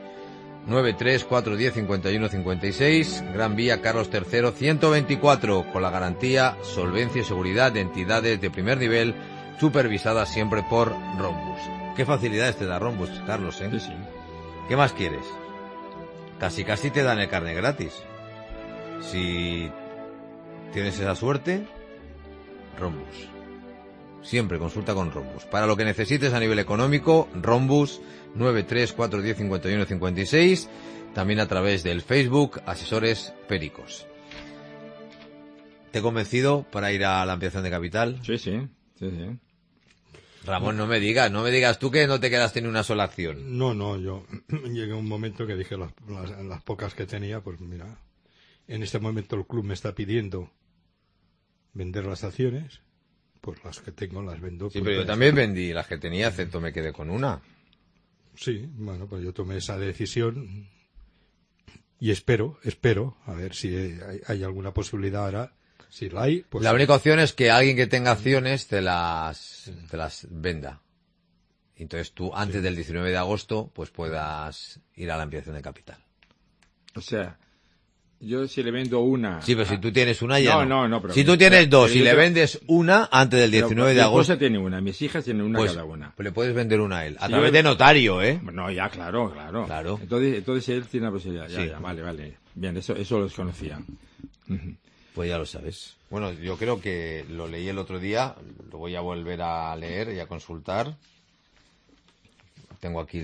93-410-51-56, Gran Vía Carlos III 124, con la garantía, solvencia y seguridad de entidades de primer nivel, supervisadas siempre por Rombus. Qué facilidades te da Rombus, Carlos, ¿eh?
Sí.
¿Qué más quieres? Casi te dan el carnet gratis. Si tienes esa suerte, Rombus. Siempre consulta con Rombus. Para lo que necesites a nivel económico, Rombus, 93-410-51-56, también a través del Facebook, Asesores Pericos. ¿Te he convencido para ir a la ampliación de capital?
Sí.
Ramón, no me digas tú que no te quedaste ni una sola acción.
No, yo llegué a un momento que dije las pocas que tenía, pues mira, en este momento el club me está pidiendo vender las acciones, pues las que tengo las vendo.
Sí,
pues,
pero yo también vendí las que tenía, excepto me quedé con una.
Sí, bueno, pues yo tomé esa decisión y espero, a ver si hay alguna posibilidad ahora. Si la hay, pues...
La única opción es que alguien que tenga acciones te las venda. Entonces tú, antes del 19 de agosto, pues puedas ir a la ampliación de capital.
O sea, yo si le vendo una...
Sí, pero si tú tienes una ya
no. Pero
si tú tienes dos y le vendes una antes del 19 de agosto...
Mi esposa tiene una, mis hijas tienen una cada una.
Pues le puedes vender una a él. A través de notario, ¿eh?
No, ya, claro. Entonces él tiene la posibilidad. Ya, vale. Bien, eso lo desconocía.
Pues ya lo sabes. Bueno, yo creo que lo leí el otro día, lo voy a volver a leer y a consultar. Tengo aquí...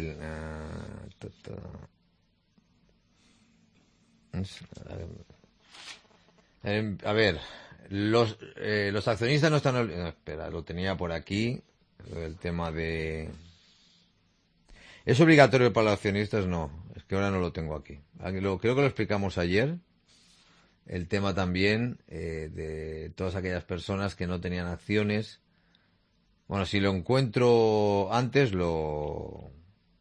a ver, los accionistas no están... espera, lo tenía por aquí, el tema de... ¿Es obligatorio para los accionistas? No, es que ahora no lo tengo aquí. Creo que lo explicamos ayer. El tema también de todas aquellas personas que no tenían acciones. Bueno, si lo encuentro antes lo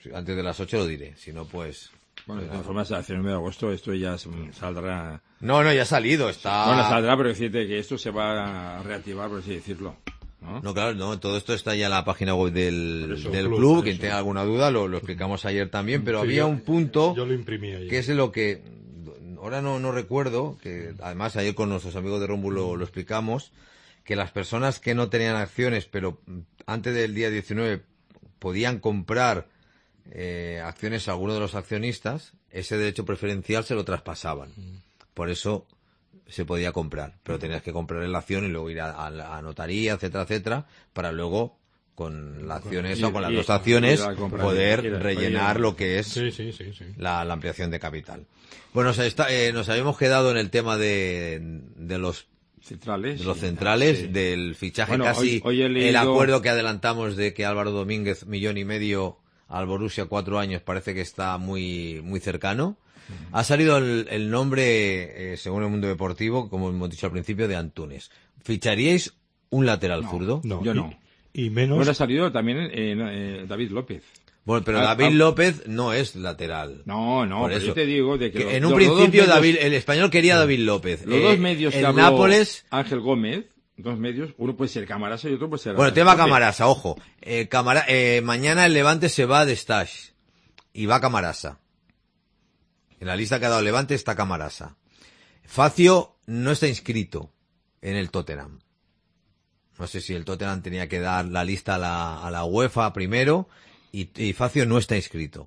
Antes de las 8 lo diré, si no pues...
Bueno, de todas formas, hacia el 9 de agosto esto ya saldrá...
No, ya ha salido, está...
Bueno, saldrá, pero decirte que esto se va a reactivar, por así decirlo.
No, claro, no, todo esto está ya en la página web del
club.
Club. Quien tenga alguna duda lo explicamos ayer también, pero
Sí,
había un punto...
Yo lo imprimí ayer.
Que es lo que... Ahora no recuerdo, que además ayer con nuestros amigos de Rómulo lo explicamos, que las personas que no tenían acciones, pero antes del día 19 podían comprar acciones a alguno de los accionistas, ese derecho preferencial se lo traspasaban. Por eso se podía comprar, pero tenías que comprar la acción y luego ir a notaría, etcétera, etcétera, para luego con la acción esa o con las dos acciones poder rellenar lo que es la ampliación de capital. Bueno, nos habíamos quedado en el tema de los centrales, del fichaje
hoy he leído...
el acuerdo que adelantamos de que Álvaro Domínguez, 1,5 millones al Borussia, 4 años, parece que está muy cercano. Ha salido el nombre, según el Mundo Deportivo, como hemos dicho al principio, de Antunes. ¿Ficharíais un lateral zurdo?
No,
yo no.
Y menos...
Bueno, ha salido también David López.
Bueno, pero David López no es lateral.
No, por eso yo te digo de que
en un principio el español quería a David López.
Los dos medios que habló
Nápoles,
Ángel Gómez, dos medios, uno puede ser Camarasa y otro puede ser...
Bueno, tema Camarasa, ojo. Mañana el Levante se va de Stash y va Camarasa. En la lista que ha dado el Levante está Camarasa. Facio no está inscrito en el Tottenham. No sé si el Tottenham tenía que dar la lista a la UEFA primero y Facio no está inscrito.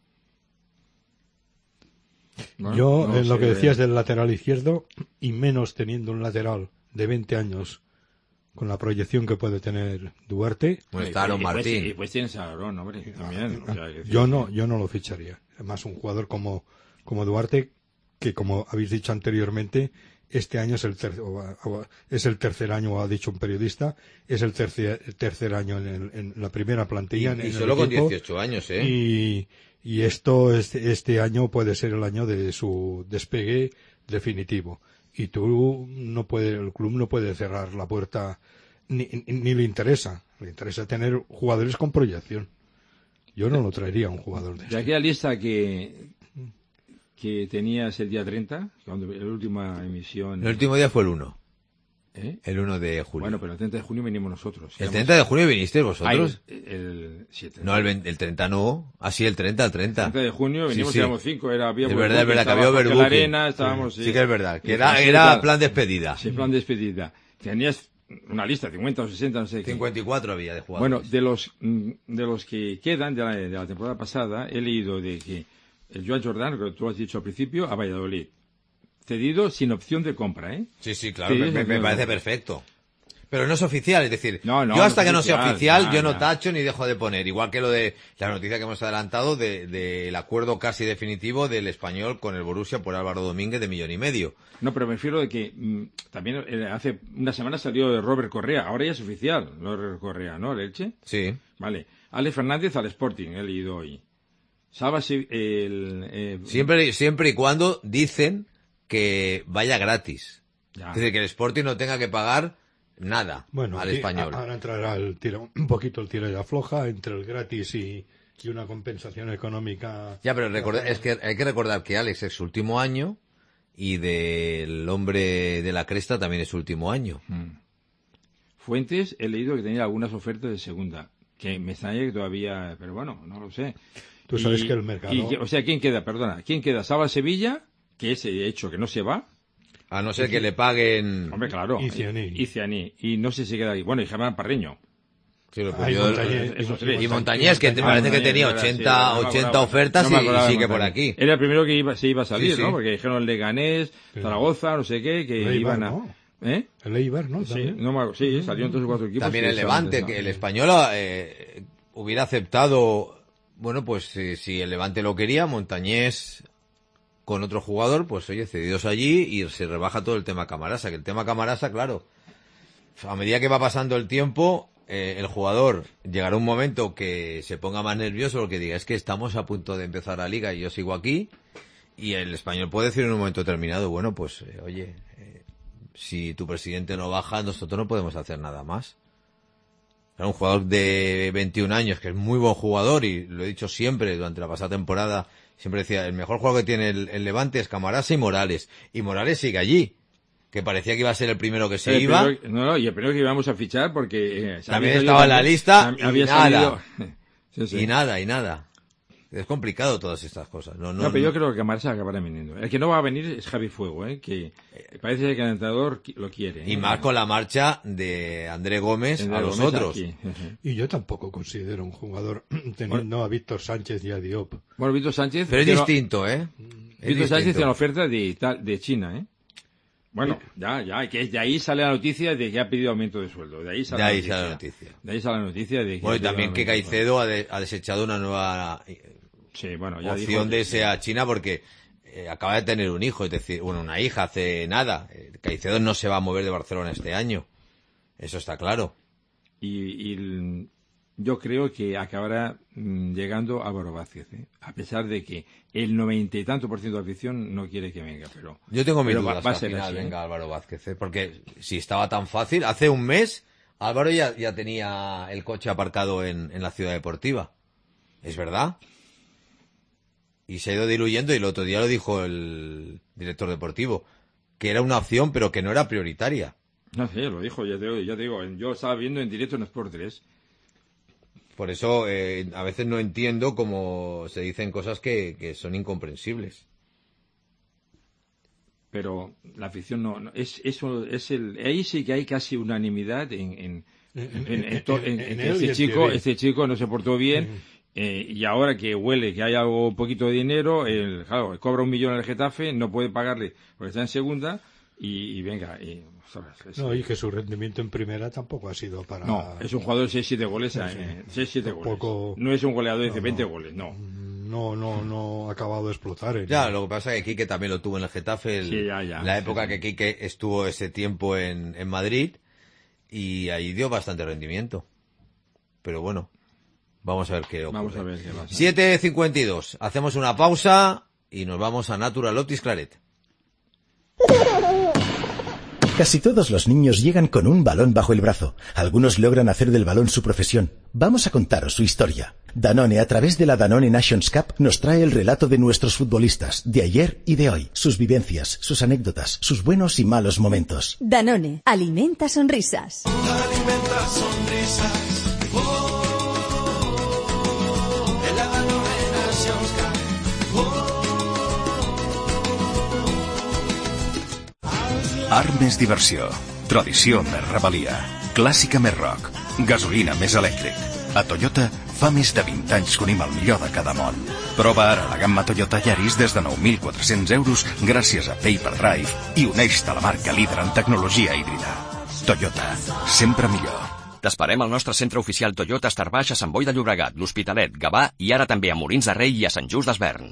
Bueno, en lo que decías del lateral izquierdo, y menos teniendo un lateral de 20 años con la proyección que puede tener Duarte.
Bueno, está Aaron Martín.
Y pues tienes a Aaron, hombre, también. O sea,
yo no lo ficharía. Además, un jugador como Duarte, que como habéis dicho anteriormente, este año es el tercer año, ha dicho un periodista, es el tercer año en la primera plantilla.
Y solo con 18 años,
Y esto, este año puede ser el año de su despegue definitivo. Y el club no puede cerrar la puerta, ni le interesa. Le interesa tener jugadores con proyección. Yo no lo traería a un jugador de
aquella lista que tenías el día 30, cuando la última emisión...
El último día fue el 1.
El
1 de julio.
Bueno, pero el 30 de junio venimos nosotros.
¿El 30 de junio vinisteis vosotros?
El 7.
No, el 30 no. Ah, sí, el 30.
El 30 de junio venimos, éramos 5.
Es verdad, que había overbooking.
La arena, estábamos...
Sí que es verdad, que era plan despedida.
Sí, plan despedida. Tenías una lista, 50 o 60, no sé.
54 había de jugadores.
Bueno, de los que quedan de la temporada pasada, he leído de que el Joan Jordan, que tú has dicho al principio, a Valladolid. Cedido sin opción de compra, ¿eh?
Sí, claro, me parece perfecto. Pero no es oficial, es decir, yo hasta
no
que no sea oficial, yo no tacho ni dejo de poner. Igual que lo de la noticia que hemos adelantado del acuerdo casi definitivo del Español con el Borussia por Álvaro Domínguez de 1,5 millones.
No, pero me refiero de que también hace una semana salió de Robert Correa. Ahora ya es oficial, Robert Correa, ¿no? ¿El Elche?
Sí.
Vale. Alex Fernández al Sporting, he leído hoy. Sabas
siempre y cuando dicen que vaya gratis.
Ya.
Es decir, que el Sporting no tenga que pagar nada al Español.
Ahora entrará un poquito el tiro y afloja entre el gratis y una compensación económica.
Ya, pero es que hay que recordar que Alex es su último año y del hombre de la cresta también es su último año.
Fuentes, he leído que tenía algunas ofertas de segunda, que me extraña que todavía, pero bueno, no lo sé.
Tú sabes que el mercado...
o sea, ¿quién queda? Perdona, ¿quién queda? Salva Sevilla, que ese hecho que no se va.
A no ser que le paguen...
Hombre, claro.
Y Cianí.
Y no sé si queda ahí. Bueno, y Germán Parreño.
Sí, y Montañés, que parece que tenía 80 ofertas y sigue por aquí.
Era el primero que se iba a salir, ¿no? Porque dijeron el Leganés, Zaragoza, no sé qué, que iban a...
¿no? El Eibar, ¿no?
Sí, salió en 3 o 4 equipos.
También el Levante, que el Español hubiera aceptado... Bueno, pues si el Levante lo quería, Montañés con otro jugador, pues oye, cedidos allí y se rebaja todo el tema Camarasa. Que el tema Camarasa, claro, a medida que va pasando el tiempo, el jugador llegará un momento que se ponga más nervioso porque diga, es que estamos a punto de empezar la liga y yo sigo aquí, y el Español puede decir en un momento determinado, bueno, pues oye, si tu presidente no baja, nosotros no podemos hacer nada más. Era un jugador de 21 años, que es muy buen jugador, y lo he dicho siempre durante la pasada temporada, siempre decía, el mejor jugador que tiene el Levante es Camarasa y Morales. Y Morales sigue allí, que parecía que iba a ser el primero que se iba.
Y el primero que íbamos a fichar porque...
también estaba en la lista
había
y nada.
Sí.
Y nada. Es complicado todas estas cosas. No,
pero yo creo que Camarasa acabará viniendo. El que no va a venir es Javi Fuego, que parece que el entrenador lo quiere.
Y más con la marcha de André Gómez a los otros.
Y yo tampoco considero un jugador teniendo a Víctor Sánchez y a Diop.
Bueno, Víctor Sánchez...
Pero es distinto,
Víctor Sánchez tiene la oferta de China, Bueno, ya, que de ahí sale la noticia de que ha pedido aumento de sueldo. De ahí sale la noticia. De ahí sale la noticia de que...
Bueno, y también que Caicedo ha desechado una nueva opción de irse a China porque acaba de tener un hijo, es decir, una hija hace nada. Caicedo no se va a mover de Barcelona este año. Eso está claro.
Y yo creo que acabará llegando Álvaro Vázquez, a pesar de que el 90 y tanto % de la afición no quiere que venga, pero
yo tengo mis dudas
va a
que
ser
al final
así,
venga Álvaro Vázquez, porque si estaba tan fácil, hace un mes Álvaro ya tenía el coche aparcado en la ciudad deportiva, es verdad, y se ha ido diluyendo, y el otro día lo dijo el director deportivo, que era una opción pero que no era prioritaria.
No sé, lo dijo, ya te digo, yo estaba viendo en directo en Sport 3.
Por eso a veces no entiendo cómo se dicen cosas que son incomprensibles.
Pero la afición ahí sí que hay casi unanimidad en este chico no se portó bien, y ahora que huele que hay algo, un poquito de dinero, claro, cobra 1 millón en el Getafe, no puede pagarle porque está en segunda, y venga, ¿sabes?
No, y que su rendimiento en primera tampoco ha sido para...
No, es un jugador de 6-7 goles, 6-7 goles. No es un goleador de 20 goles, no.
No ha acabado de explotar.
Ya, lo que pasa es que Quique también lo tuvo en el Getafe, la época que Quique estuvo ese tiempo en Madrid, y ahí dio bastante rendimiento. Pero bueno, vamos a ver qué ocurre.
Vamos a ver qué pasa.
7:52, hacemos una pausa y nos vamos a Natural Otis Claret.
Casi todos los niños llegan con un balón bajo el brazo. Algunos logran hacer del balón su profesión. Vamos a contaros su historia. Danone, a través de la Danone Nations Cup, nos trae el relato de nuestros futbolistas, de ayer y de hoy. Sus vivencias, sus anécdotas, sus buenos y malos momentos.
Danone, alimenta sonrisas.
Alimenta sonrisas. En la Danone Nations Cup.
Armes diversió, tradició més rebel·lia, clàssica més rock, gasolina més elèctric. A Toyota fa més de 20 anys que unim el millor de cada món. Prova ara la gamma Toyota Yaris des de 9.400 euros gràcies a Pay per Drive i uneix-te a la marca líder en tecnologia híbrida. Toyota, sempre millor.
T'esperem al nostre centre oficial Toyota Estar Baix a Sant Boi de Llobregat, l'Hospitalet, Gavà i ara també a Molins de Rei i a Sant Just d'Esvern.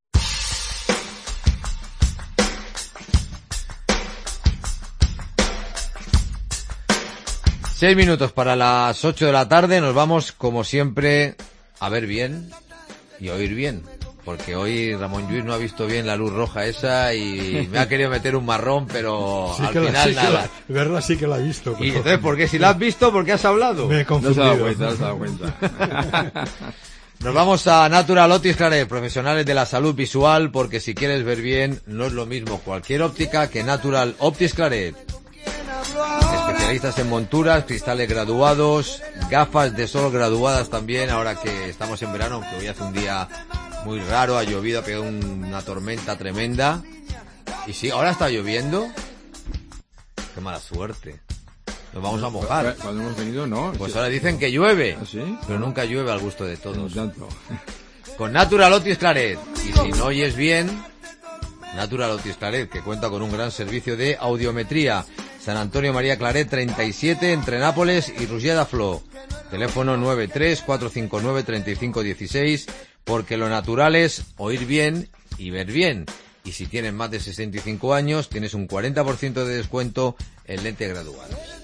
Seis minutos para las 8 de la tarde, nos vamos como siempre a ver bien y oír bien, porque hoy Ramón Lluís no ha visto bien la luz roja esa y me ha querido meter un marrón, pero sí, al final nada.
Verdad, sí que la he visto.
Pero... ¿Y entonces por qué? Si la has visto, ¿por qué has hablado?
Me he confundido.
No se ha dado cuenta.
Nos vamos a Natural Otis Claret, profesionales de la salud visual, porque si quieres ver bien, no es lo mismo cualquier óptica que Natural Otis Claret. Especialistas en monturas, cristales graduados, gafas de sol graduadas también, ahora que estamos en verano, aunque hoy hace un día muy raro, ha llovido, ha pegado una tormenta tremenda. Y sí, ahora está lloviendo. Qué mala suerte. Nos vamos a mojar.
Cuando hemos venido, no.
Pues ahora dicen que llueve.
¿Ah, sí?
Pero nunca llueve al gusto de todos.
Tanto.
Con Natural Otis Claret. Y si no oyes bien, Natural Otis Claret, que cuenta con un gran servicio de audiometría. San Antonio María Claret 37, entre Nápoles y Rugiada Flo. Teléfono 93-459-3516, porque lo natural es oír bien y ver bien. Y si tienes más de 65 años, tienes un 40% de descuento en lentes graduadas.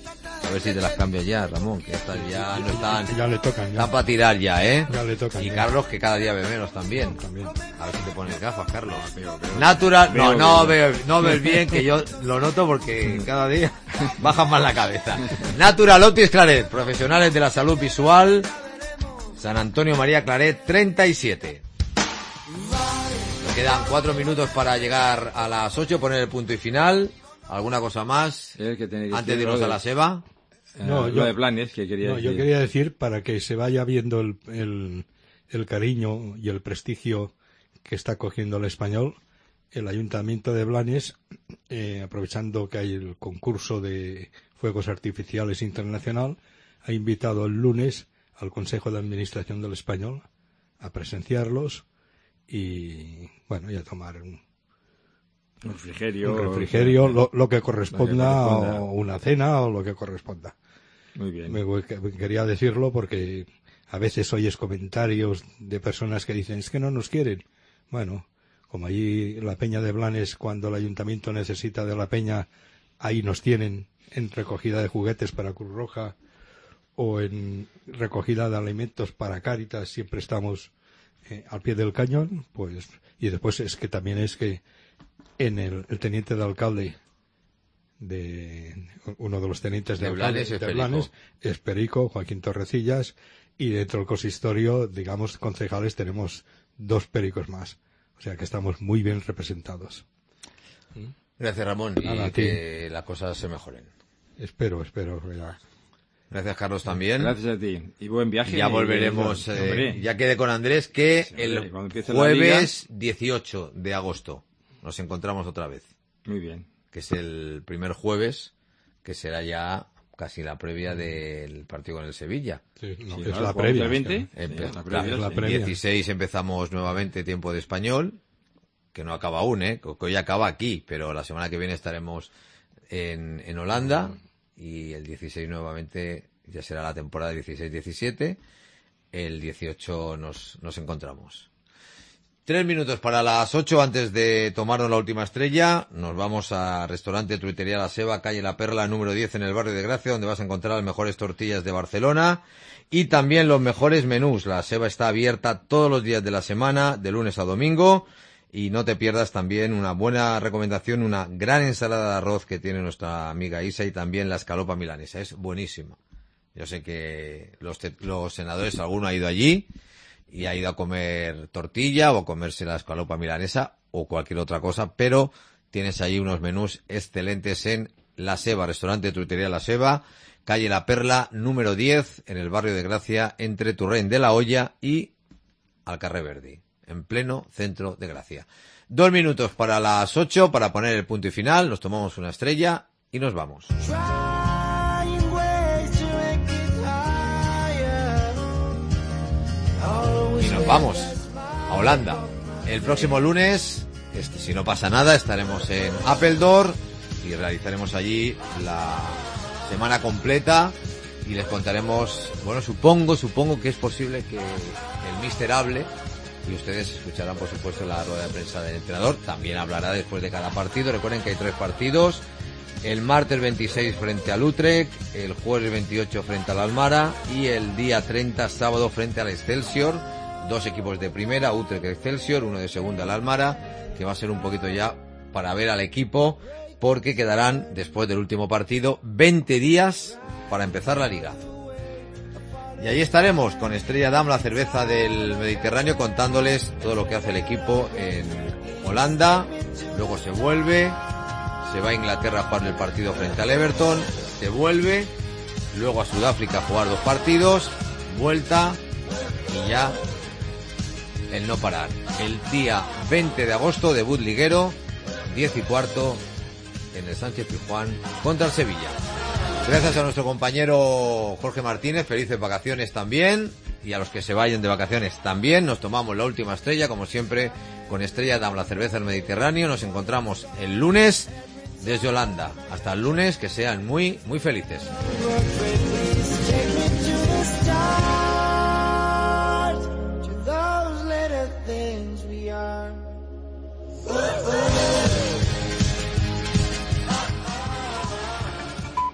A ver si te las cambio ya, Ramón, que estas ya no están...
Ya le tocan, ya.
Están para tirar ya, ¿eh?
Ya le tocan.
Y
ya.
Carlos, que cada día ve menos también.
También.
A ver si te pones gafas, Carlos. Natural... No ves bien, que yo lo noto porque cada día bajas más la cabeza. Natural Optics Claret, profesionales de la salud visual, San Antonio María Claret, 37. Nos quedan 4 minutos para llegar a las 8, poner el punto y final. ¿Alguna cosa más? Antes de irnos a la SEBA.
No, yo de Blanes, que quería decir.
Yo quería decir, para que se vaya viendo el cariño y el prestigio que está cogiendo el Español, el Ayuntamiento de Blanes, aprovechando que hay el concurso de fuegos artificiales internacional, ha invitado el lunes al Consejo de Administración del Español a presenciarlos y, bueno, y a tomar un refrigerio, lo que corresponda, o una cena, o lo que corresponda.
Muy bien.
Quería decirlo porque a veces oyes comentarios de personas que dicen, es que no nos quieren. Bueno, como allí la Peña de Blanes, cuando el ayuntamiento necesita de la Peña, ahí nos tienen en recogida de juguetes para Cruz Roja o en recogida de alimentos para Cáritas, siempre estamos al pie del cañón, pues, y después es que también es que en el teniente de alcalde uno de los tenientes de
Blanes
es Perico, Joaquín Torrecillas, y dentro del consistorio, digamos, concejales, tenemos 2 pericos más. O sea que estamos muy bien representados.
Gracias, Ramón, y que las cosas se mejoren.
Espero. Ya.
Gracias, Carlos, también.
Gracias a ti. Y buen viaje.
Ya volveremos. Ya quedé con Andrés que el jueves 18 de agosto nos encontramos otra vez.
Muy bien.
Que es el primer jueves, que será ya casi la previa del partido con el Sevilla.
Sí, es la previa.
El 20.
El 16 empezamos nuevamente tiempo de español, que no acaba aún, que hoy acaba aquí, pero la semana que viene estaremos en Holanda, y el 16 nuevamente ya será la temporada 16-17, el 18 nos encontramos. 3 minutos para las 8 antes de tomarnos la última estrella. Nos vamos a Restaurante Truitería La Seba, calle La Perla, número 10 en el barrio de Gracia, donde vas a encontrar las mejores tortillas de Barcelona y también los mejores menús. La Seba está abierta todos los días de la semana, de lunes a domingo, y no te pierdas también una buena recomendación, una gran ensalada de arroz que tiene nuestra amiga Isa, y también la escalopa milanesa. Es buenísima. Yo sé que los senadores, alguno ha ido allí y ha ido a comer tortilla o a comerse la escalopa milanesa o cualquier otra cosa, pero tienes allí unos menús excelentes en La Seba, Restaurante Truitería La Seba, calle La Perla, número 10, en el barrio de Gracia, entre Turrén de la Hoya y Alcarrer Verdi, en pleno centro de Gracia. 2 minutos para las 8 para poner el punto y final, nos tomamos una estrella y nos vamos. Y nos vamos a Holanda. El próximo lunes, si no pasa nada, estaremos en Apeldoorn y realizaremos allí la semana completa y les contaremos, bueno, supongo que es posible que el míster hable y ustedes escucharán, por supuesto, la rueda de prensa del entrenador. También hablará después de cada partido. Recuerden que hay 3 partidos. El martes 26 frente al Utrecht, el jueves 28 frente al Almara y el día 30, sábado, frente al Excelsior. 2 equipos de primera, Utrecht y Excelsior, uno de segunda, el Almara, que va a ser un poquito ya para ver al equipo, porque quedarán, después del último partido, 20 días para empezar la Liga. Y ahí estaremos con Estrella Damm, la cerveza del Mediterráneo, contándoles todo lo que hace el equipo en Holanda. Luego se vuelve, se va a Inglaterra a jugar el partido frente al Everton, se vuelve, luego a Sudáfrica a jugar 2 partidos, vuelta y ya el no parar. El día 20 de agosto, debut liguero, 10:15 en el Sánchez Pizjuán contra el Sevilla. Gracias a nuestro compañero Jorge Martínez, felices vacaciones también, y a los que se vayan de vacaciones también. Nos tomamos la última estrella, como siempre, con Estrella Damm, la cerveza del Mediterráneo. Nos encontramos el lunes desde Holanda. Hasta el lunes, que sean muy, muy felices.